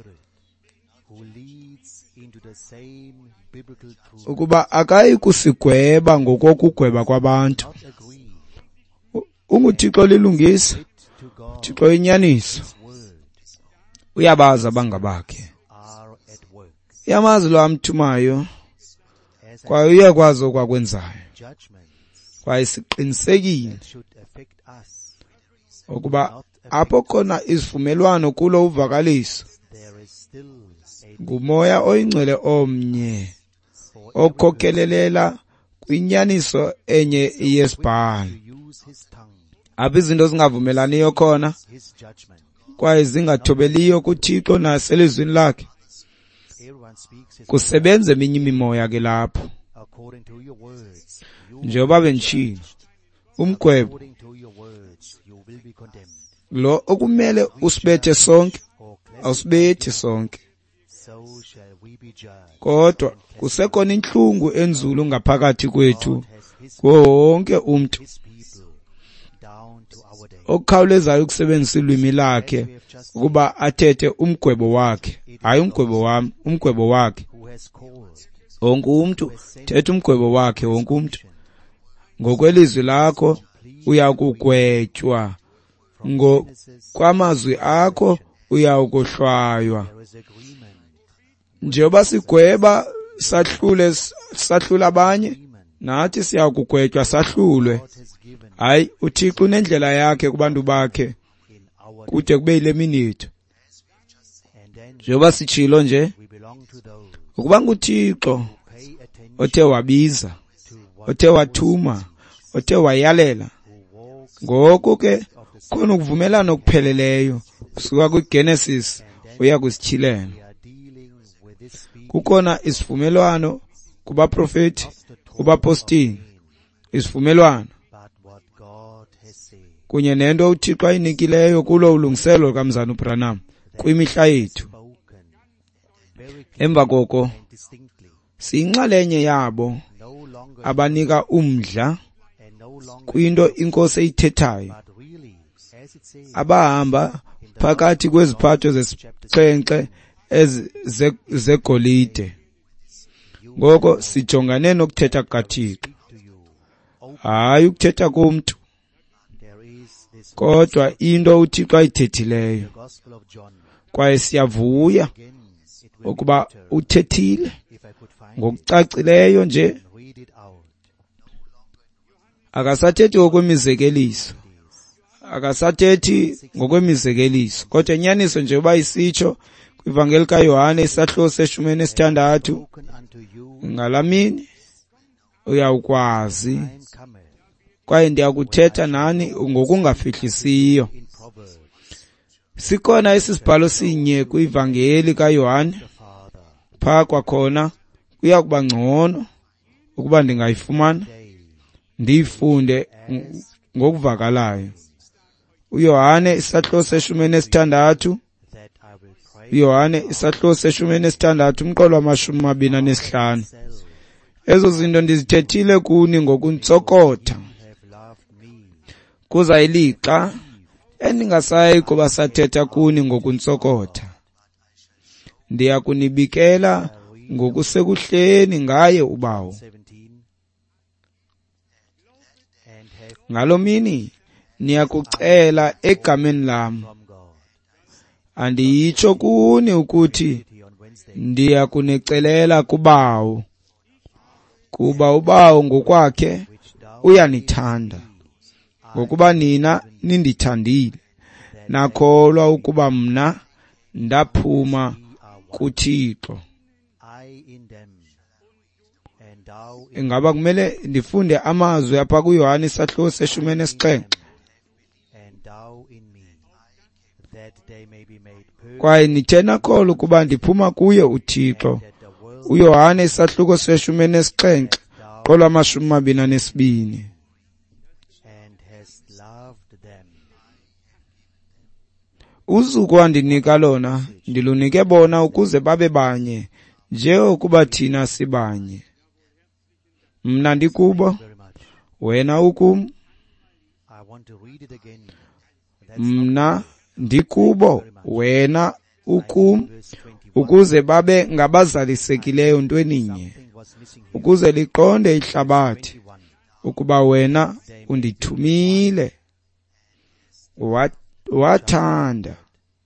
ukuba akayi kusigweba ngokokugweba kwabantu. UnguThixo lilungisa, uThixo inyaniso, uyabazi abangabakhe, uyamazi lo amthumayo, kwaye uyakwazi okwakwenzayo. Kwaye siqinisekile ukuba apho khona isivumelwano kulo uvakaliso, ngumoya oyingcwele omnye okhokhelelela kwinyaniso enye yesibhalo. Apho izinto zingavumelaniyo khona kwaye zingathobeliyo kuThixo naselizwini lakhe, kusebenza eminye imimoya ke lapho. Njengoba benditshilo, umgwebo lo okumele usibethe sonke awusibethi sonke, kodwa kusekhona inhlungu enzulu ngaphakathi kwethu wonke umntu okukhawulezayo ukusebenzisa ilwimi lakhe ukuba athethe umgwebo wakhe, hayi umgwebo wami, umgwebo wakhe. Wonke umntu thetha umgwebo wakhe. Wonke umntu ngokwelizwi lakho uyakugwetywa, ngokwamazwi akho uyawukohlwaywa. Njengoba sigweba sahlula abanye, nathi siyakugwetywa sahlulwe. Hayi, uThixo unendlela yakhe kubantu bakhe kude kube yile mini yethu. Njengoba sitshilo nje ukuba nguThixo othe wabiza, othe wathuma, othe wayalela, ngoko ke khona ukuvumelana okupheleleyo kusuka kwiGenesis uya kwisithilela. Kukhona isivumelwano kubaprofeti, kubapostini, isivumelwano kunye nento uThixo ayinikileyo kulo ulungiselo kaMzana uBranham kwimihla yethu. Emva koko siyinxalenye yabo abanika umdla kwinto inkosi eyithethayo, abahamba phakathi kweziphatho zesixhenxe zegolide. Ngoko sijongane nokuthetha kukaThixo, hayi ukuthetha komntu, kodwa into uThixo ayithethileyo. Kwaye siyavuya ukuba uthethile ngokucacileyo nje, akasathethi ngokwemizekeliso, akasathethi ngokwemizekeliso, kodwa inyaniso nje uba isitsho kwivangeli kaYohane isahluko se-16, ngalamini uyawukwazi kwaye ndiyakuthetha nani ngokungafihlisiyo. Sikhona isibhalo sinye kuivangeli kaYohane, the Father, pha kwakhona kuya kuba ngcono ukuba ndingayifumana day ndiyifunde ngokuvakalayo. uYohane isahluko seshumini esithandathu, that I will pray uYohane isahluko seshumini esithandathu umqolo wama-25. myself, Ezo zinto ndizithethile kuni ngokuntsokotha, have loved me, kuza ilixa endingasayi kuba sathetha kuni ngokuntsokotha. Ndiya kunibikela ngokusekuhleni ngaye uBawo. 17, and have Ngalo mini niyakucela egameni lam. from God. Andiyitsho kuni ukuthi On Wednesday, ndiya kunicelela kuBawo, kuba uBawo ngokwakhe which thou uyanithanda, ngokuba nina nindithandile. Nakholwa ukuba mna ndaphuma kuThixo. I in them, and thou in Ingaba kumele ndifunde amazwi apha kuYohane isahluko seshumini esixhenxe, and thou in me, that they may be made perfect, kwaye nithe nakholwa ukuba ndiphuma kuye uThixo. that the world uYohane isahluko seshumini esixhenxe qolo wama-22. and hast loved them. Uzuku wandinika lona ndilunike bona ukuze babe banye njengokuba thina sibanye. Mna ndikubo, Very much. wena ukum. I want to read it again. That's Mna ndikubo, wena ukum, verse 21. ukuze babe ngabazalisekileyo ntweninye, Something was missing here. ukuze liqonde ihlabathi 21. ukuba wena undithumile, wathanda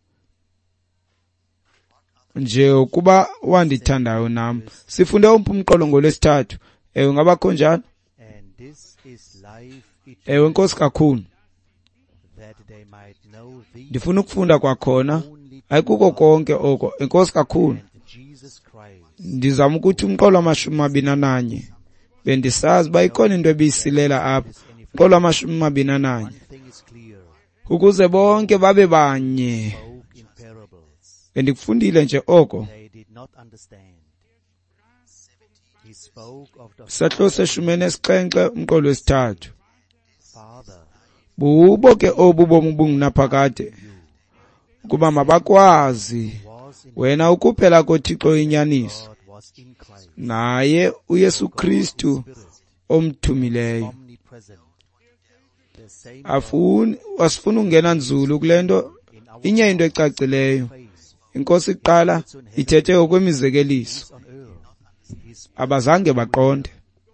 nje ukuba wandithandayo nam. Sifunde umphumqolo ngolwesithathu. Ewe ngabakho njalo? And this is life Ewe Nkosi kakhulu. that they might know thee, Ndifuna ukufunda kwakhona, only ayikuko konke oko. Enkosi kakhulu. and Jesus Christ. Ndizama ukuthi umqolo wama-21 bendisazi uba ikhona into ebiyisilela apha. Umqolo wama-21 One thing is clear. ukuze bonke babe banye. Spoke in parables. Bendikufundile nje oko. They did not understand. He spoke of the Isahluko seshumini esixhenxe umqolo wesithathu. Father Bubo ke obu bomu bungunaphakade, ukuba mabakwazi was in wena ukuphela koThixo inyaniso, God was in Christ, naye uYesu Kristu omthumileyo. omnipresent. The same Asifuna ungena nzulu kule nto. in our Inye into ecacileyo, face inkosi iqala ithethe ngokwemizekeliso. on earth. He spoke Abazange baqonde.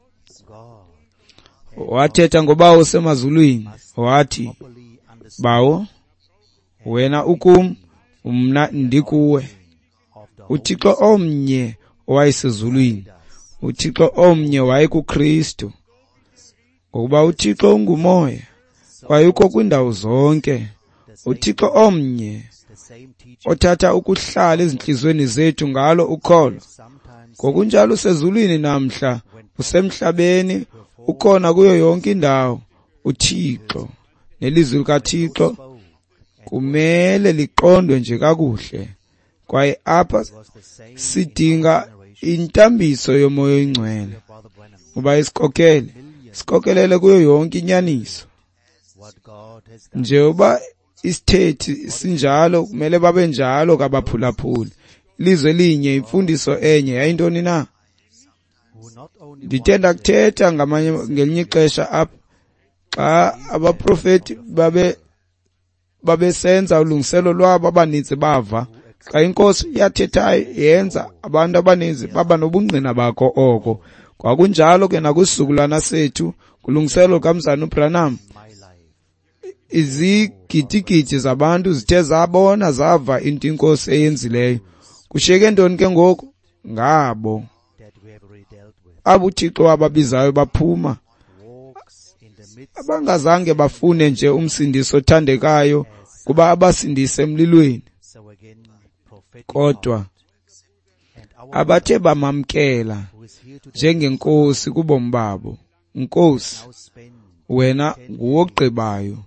God Wathetha ngoBawo semazulwini, wathi, properly understood Bawo, wena ukum, mna ndikuwe. of the uThixo omnye owayesezulwini, uThixo omnye wayekuKristu. Ngokuba uThixo ungumoya, kwayukho kwindawo zonke. uThixo omnye the same teaching. othatha ukuhlala ezinhlizweni zethu ngalo ukholo. Sometimes Ngokunjalo usezulwini namhla, usemhlabeni, ukhona kuyo yonke indawo. uThixo nelizwi likaThixo spoke kumele liqondwe nje kakuhle. Kwaye apha was the same sidinga intambiso yomoya oyingcwele, Brother Branham. uba isikokelele kuyo yonke inyaniso. What God has done. Nje uba isithethi sinjalo kumele babe njalo kabaphulaphuli. Ilizwe linye, imfundiso enye, yayintoni na? Who not only Ndithanda kuthetha ngelinye ixesha apha xa abaprofeti babesenza ulungiselo lwabo, abaninzi bava. Xa inkosi yathethayo yenza abantu abaninzi baba nobungqina bakho oko. Kwakunjalo ke nakwisizukulwana sethu kulungiselo lukaMzana uBranham. my life. Izigidigidi zabantu zithe zabona zava into inkosi eyenzileyo. Kushiyeke ntoni ke ngoku? Ngabo That we have already dealt with. abo uThixo ababizayo baphuma, Walks in the midst abangazange bafune nje umsindiso othandekayo kuba abasindise emlilweni, so again prophetic kodwa and our abathe bamamkela who is here today njengenkosi kubomi babo. Nkosi, now spend wena nguwogqibayo. at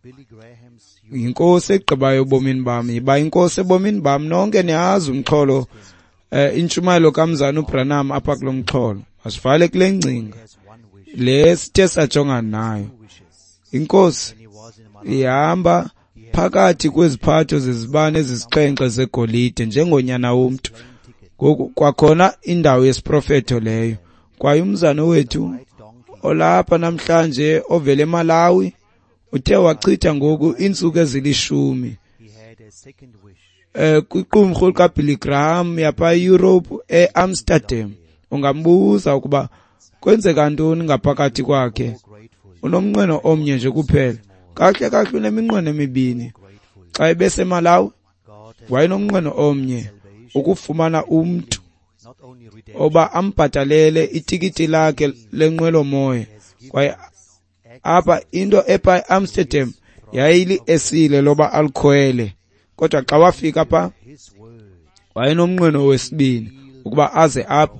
Billy Graham's inkosi egqibayo ebomini bam, yiba inkosi ebomini bam. Nonke niyazi umxholo intshumayelo kaMzana uBranham apha kulo mxholo. Masivale kule ngcinga has one wish. le sithe sajongana nayo. Inkosi When he was in Malawi, ihamba phakathi kweziphatho zezibane ezisixhenxe zegolide njengonyana womntu. plane ticket, Ngoku kwakhona indawo yesiprofeto leyo. Kwaye umzana wethu white donkey, olapha namhlanje ovela eMalawi uthe wachitha ngoku iintsuku ezilishumi he had a second wish. kwiqumrhu likaBilly Graham yapha eEurope eAmsterdam. Ungambuza ukuba kwenzeka ntoni ngaphakathi kwakhe. More grateful, Unomnqweno omnye nje kuphela. Kahle kahle uneminqweno emibini. grateful. Xa ebeseMalawi God has wayenomnqweno omnye ukufumana umntu not only redemption, oba ambhatalele itikiti lakhe lenqwelo moya. Kwaye apha into epha eAmsterdam yayili esile loba alikhwele. Kodwa xa wafika pha his word, wayenomnqweno wesibini ukuba aze apha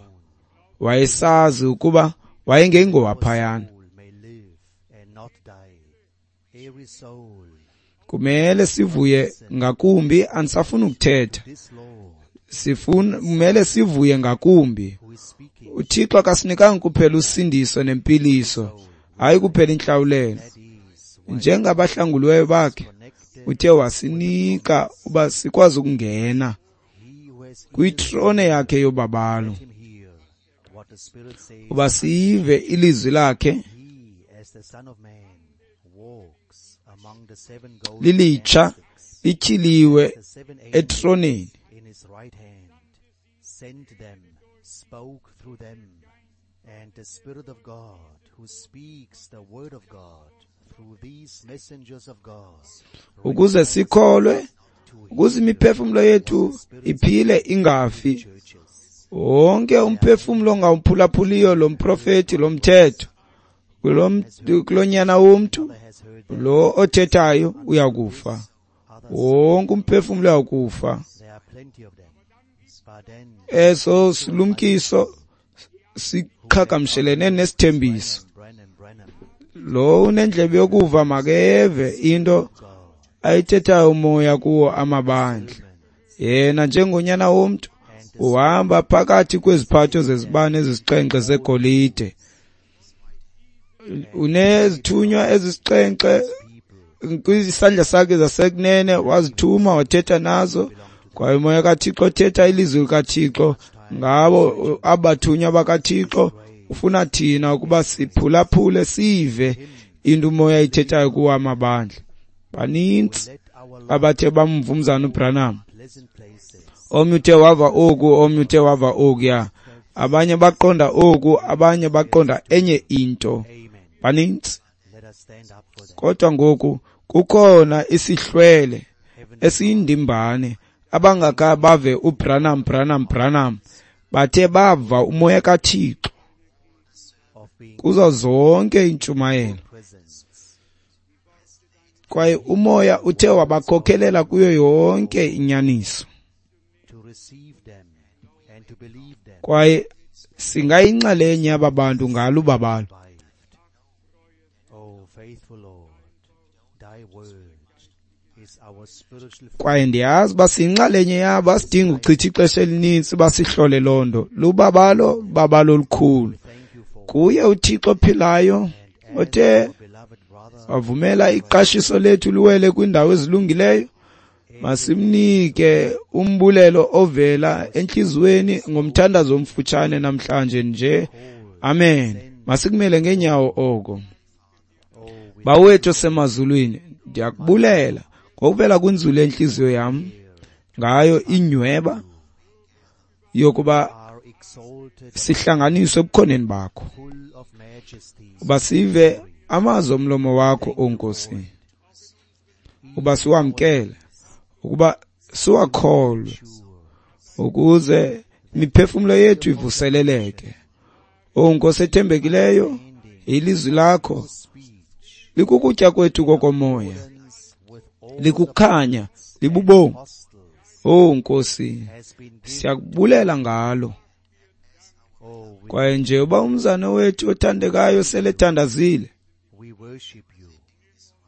wayesazi ukuba wayengengowaphayana. soul may live and not die. Every soul, Kumele sivuye ngakumbi, andisafuna ukuthetha. this Lord Kumele sivuye ngakumbi. who is speaking, uThixo akasinikanga kuphela usindiso nempiliso, hayi kuphela inhlawulelo. that is why Njengabahlanguliweyo bakhe connected uthe wasinika uba sikwazi ukungena he who has kwitrone yakhe yobabalo, him hear what the Spirit says. uba sive ilizwi lakhe. He, as the Son of Man, walks among the seven golden Lilitsha candlesticks, lityhiliwe the seven angels etroneni. in his right hand, sent them, spoke through them, and the Spirit of God, who speaks the word of God through these messengers of God, Ukuze sikholwe, ukuze imiphefumulo yethu iphile ingafi. churches. Wonke umphefumulo ongawuphulaphuliyo lo mprofeti lo mthetho kulonyana womntu Has heard that lo othethayo uyakufa. others, Wonke umphefumulo uyakufa. there are plenty of them. But then, Eso silumkiso siqhagamshelene nesithembiso. Branham, Lo unendlebe yokuva makeve into God, ayithethayo umoya kuwo amabandla. Yena njengonyana womntu uhamba phakathi kweziphatho zezibane ezisixhenxe zegolide. Unezithunywa ezisixhenxe kwisandla sakhe zasekunene, wazithuma wathetha nazo. Kwaye umoya kaThixo thetha ilizwi likaThixo ngabo abathunywa bakaThixo. Ufuna thina ukuba siphulaphule sive into umoya ithethayo kuwo amabandla. Banintsi let our abathe bamva umzana uBranham. pleasant places Omnye uthe wava oku, omnye uthe wava okuya. Abanye baqonda oku, abanye baqonda enye into. Amen. Banintsi. Let us stand up for them. Kodwa ngoku kukhona isihlwele esiyindimbane abangaka bave uBranham bathe bava umoya kaThixo Of being kuzo zonke intshumayelo. present. Kwaye umoya uthe wabakhokhelela kuyo yonke inyaniso. To receive them and to believe them. Kwaye singayinxalenye yabantu ngalo babalo. Survived. Oh, faithful Lord, thy word is our spiritual Kwaye ndiyazi basiyinxalenye yabo, asidinga ukuchitha ixesha elininzi basihlole londo. Babalo olukhulu. thank you for Kuye uThixo ophilayo othe our beloved brother. wavumela iqashiso lethu liwele kwindawo ezilungileyo. Masimnike umbulelo ovela enhlizweni ngomthandazo omfutshane namhlanje nje. Amen. Masikumele ngenyawo oko. Oh, we Bawethu semazulwini, ndiyakubulela ngokuvela kwinzulu enhliziyo yami ngayo inyweba yokuba are exalted, sihlanganiswe ebukhoneni bakho. full of majesty. Uba sive amazwi omlomo wakho onkosi. Uba siwamkele, ukuba siwakholwe, ukuze imiphefumulo yethu ivuseleleke. Onkosi ethembekileyo, ilizwi lakho Speech likukutya kwethu kokomoya, with all likukhanya, libubongo. apostles Nkosi, has been given. siyakubulela ngalo. Oh, Kwaye nje uba umzana wethu othandekayo selethandazile, we worship you.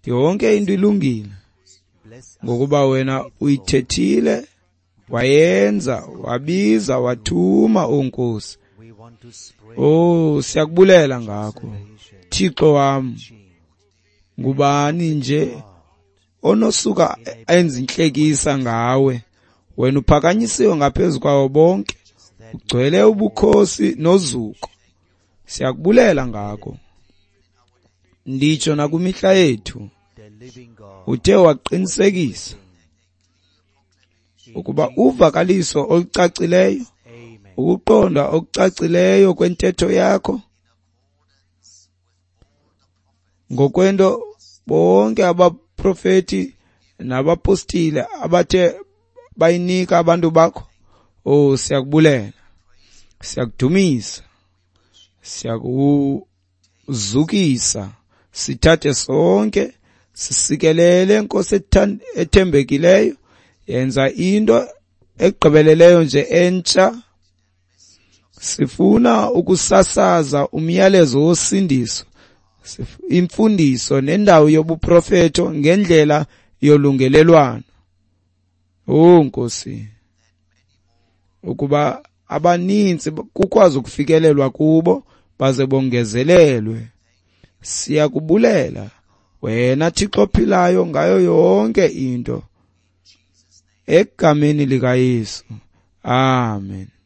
yonke into ilungile Bless us. ngokuba wena uyithethile, wayenza, wabiza, wathuma onkosi. We want to spread Oh, siyakubulela ngakho. salvation. Thixo wami, ngubani nje onosuka enza inhlekisa ngawe? Wena uphakanyisiwe ngaphezu kwawo bonke, ugcwele ubukhosi nozuko. Siyakubulela ngakho. Nditsho nakumihla yethu The living God. uthe waqinisekisa ukuba uvakaliso olucacileyo, Amen. ukuqonda okucacileyo kwentetho yakho ngokwento bonke abaprofeti nabapostile abathe bayinika abantu bakho. Oh, siyakubulela, siyakudumisa, siyakuzukisa. Sithathe sonke sisikelele Nkosi ethembekileyo, yenza into egqibeleleyo nje entsha. Sifuna ukusasaza umyalezo wosindiso, imfundiso nendawo yobuprofeto ngendlela yolungelelwano. Oh Nkosi, ukuba abaninzi kukwazi ukufikelelwa kubo baze bongezelelwe. Siyakubulela wena Thixo ophilayo ngayo yonke into, egameni likaYesu. Amen.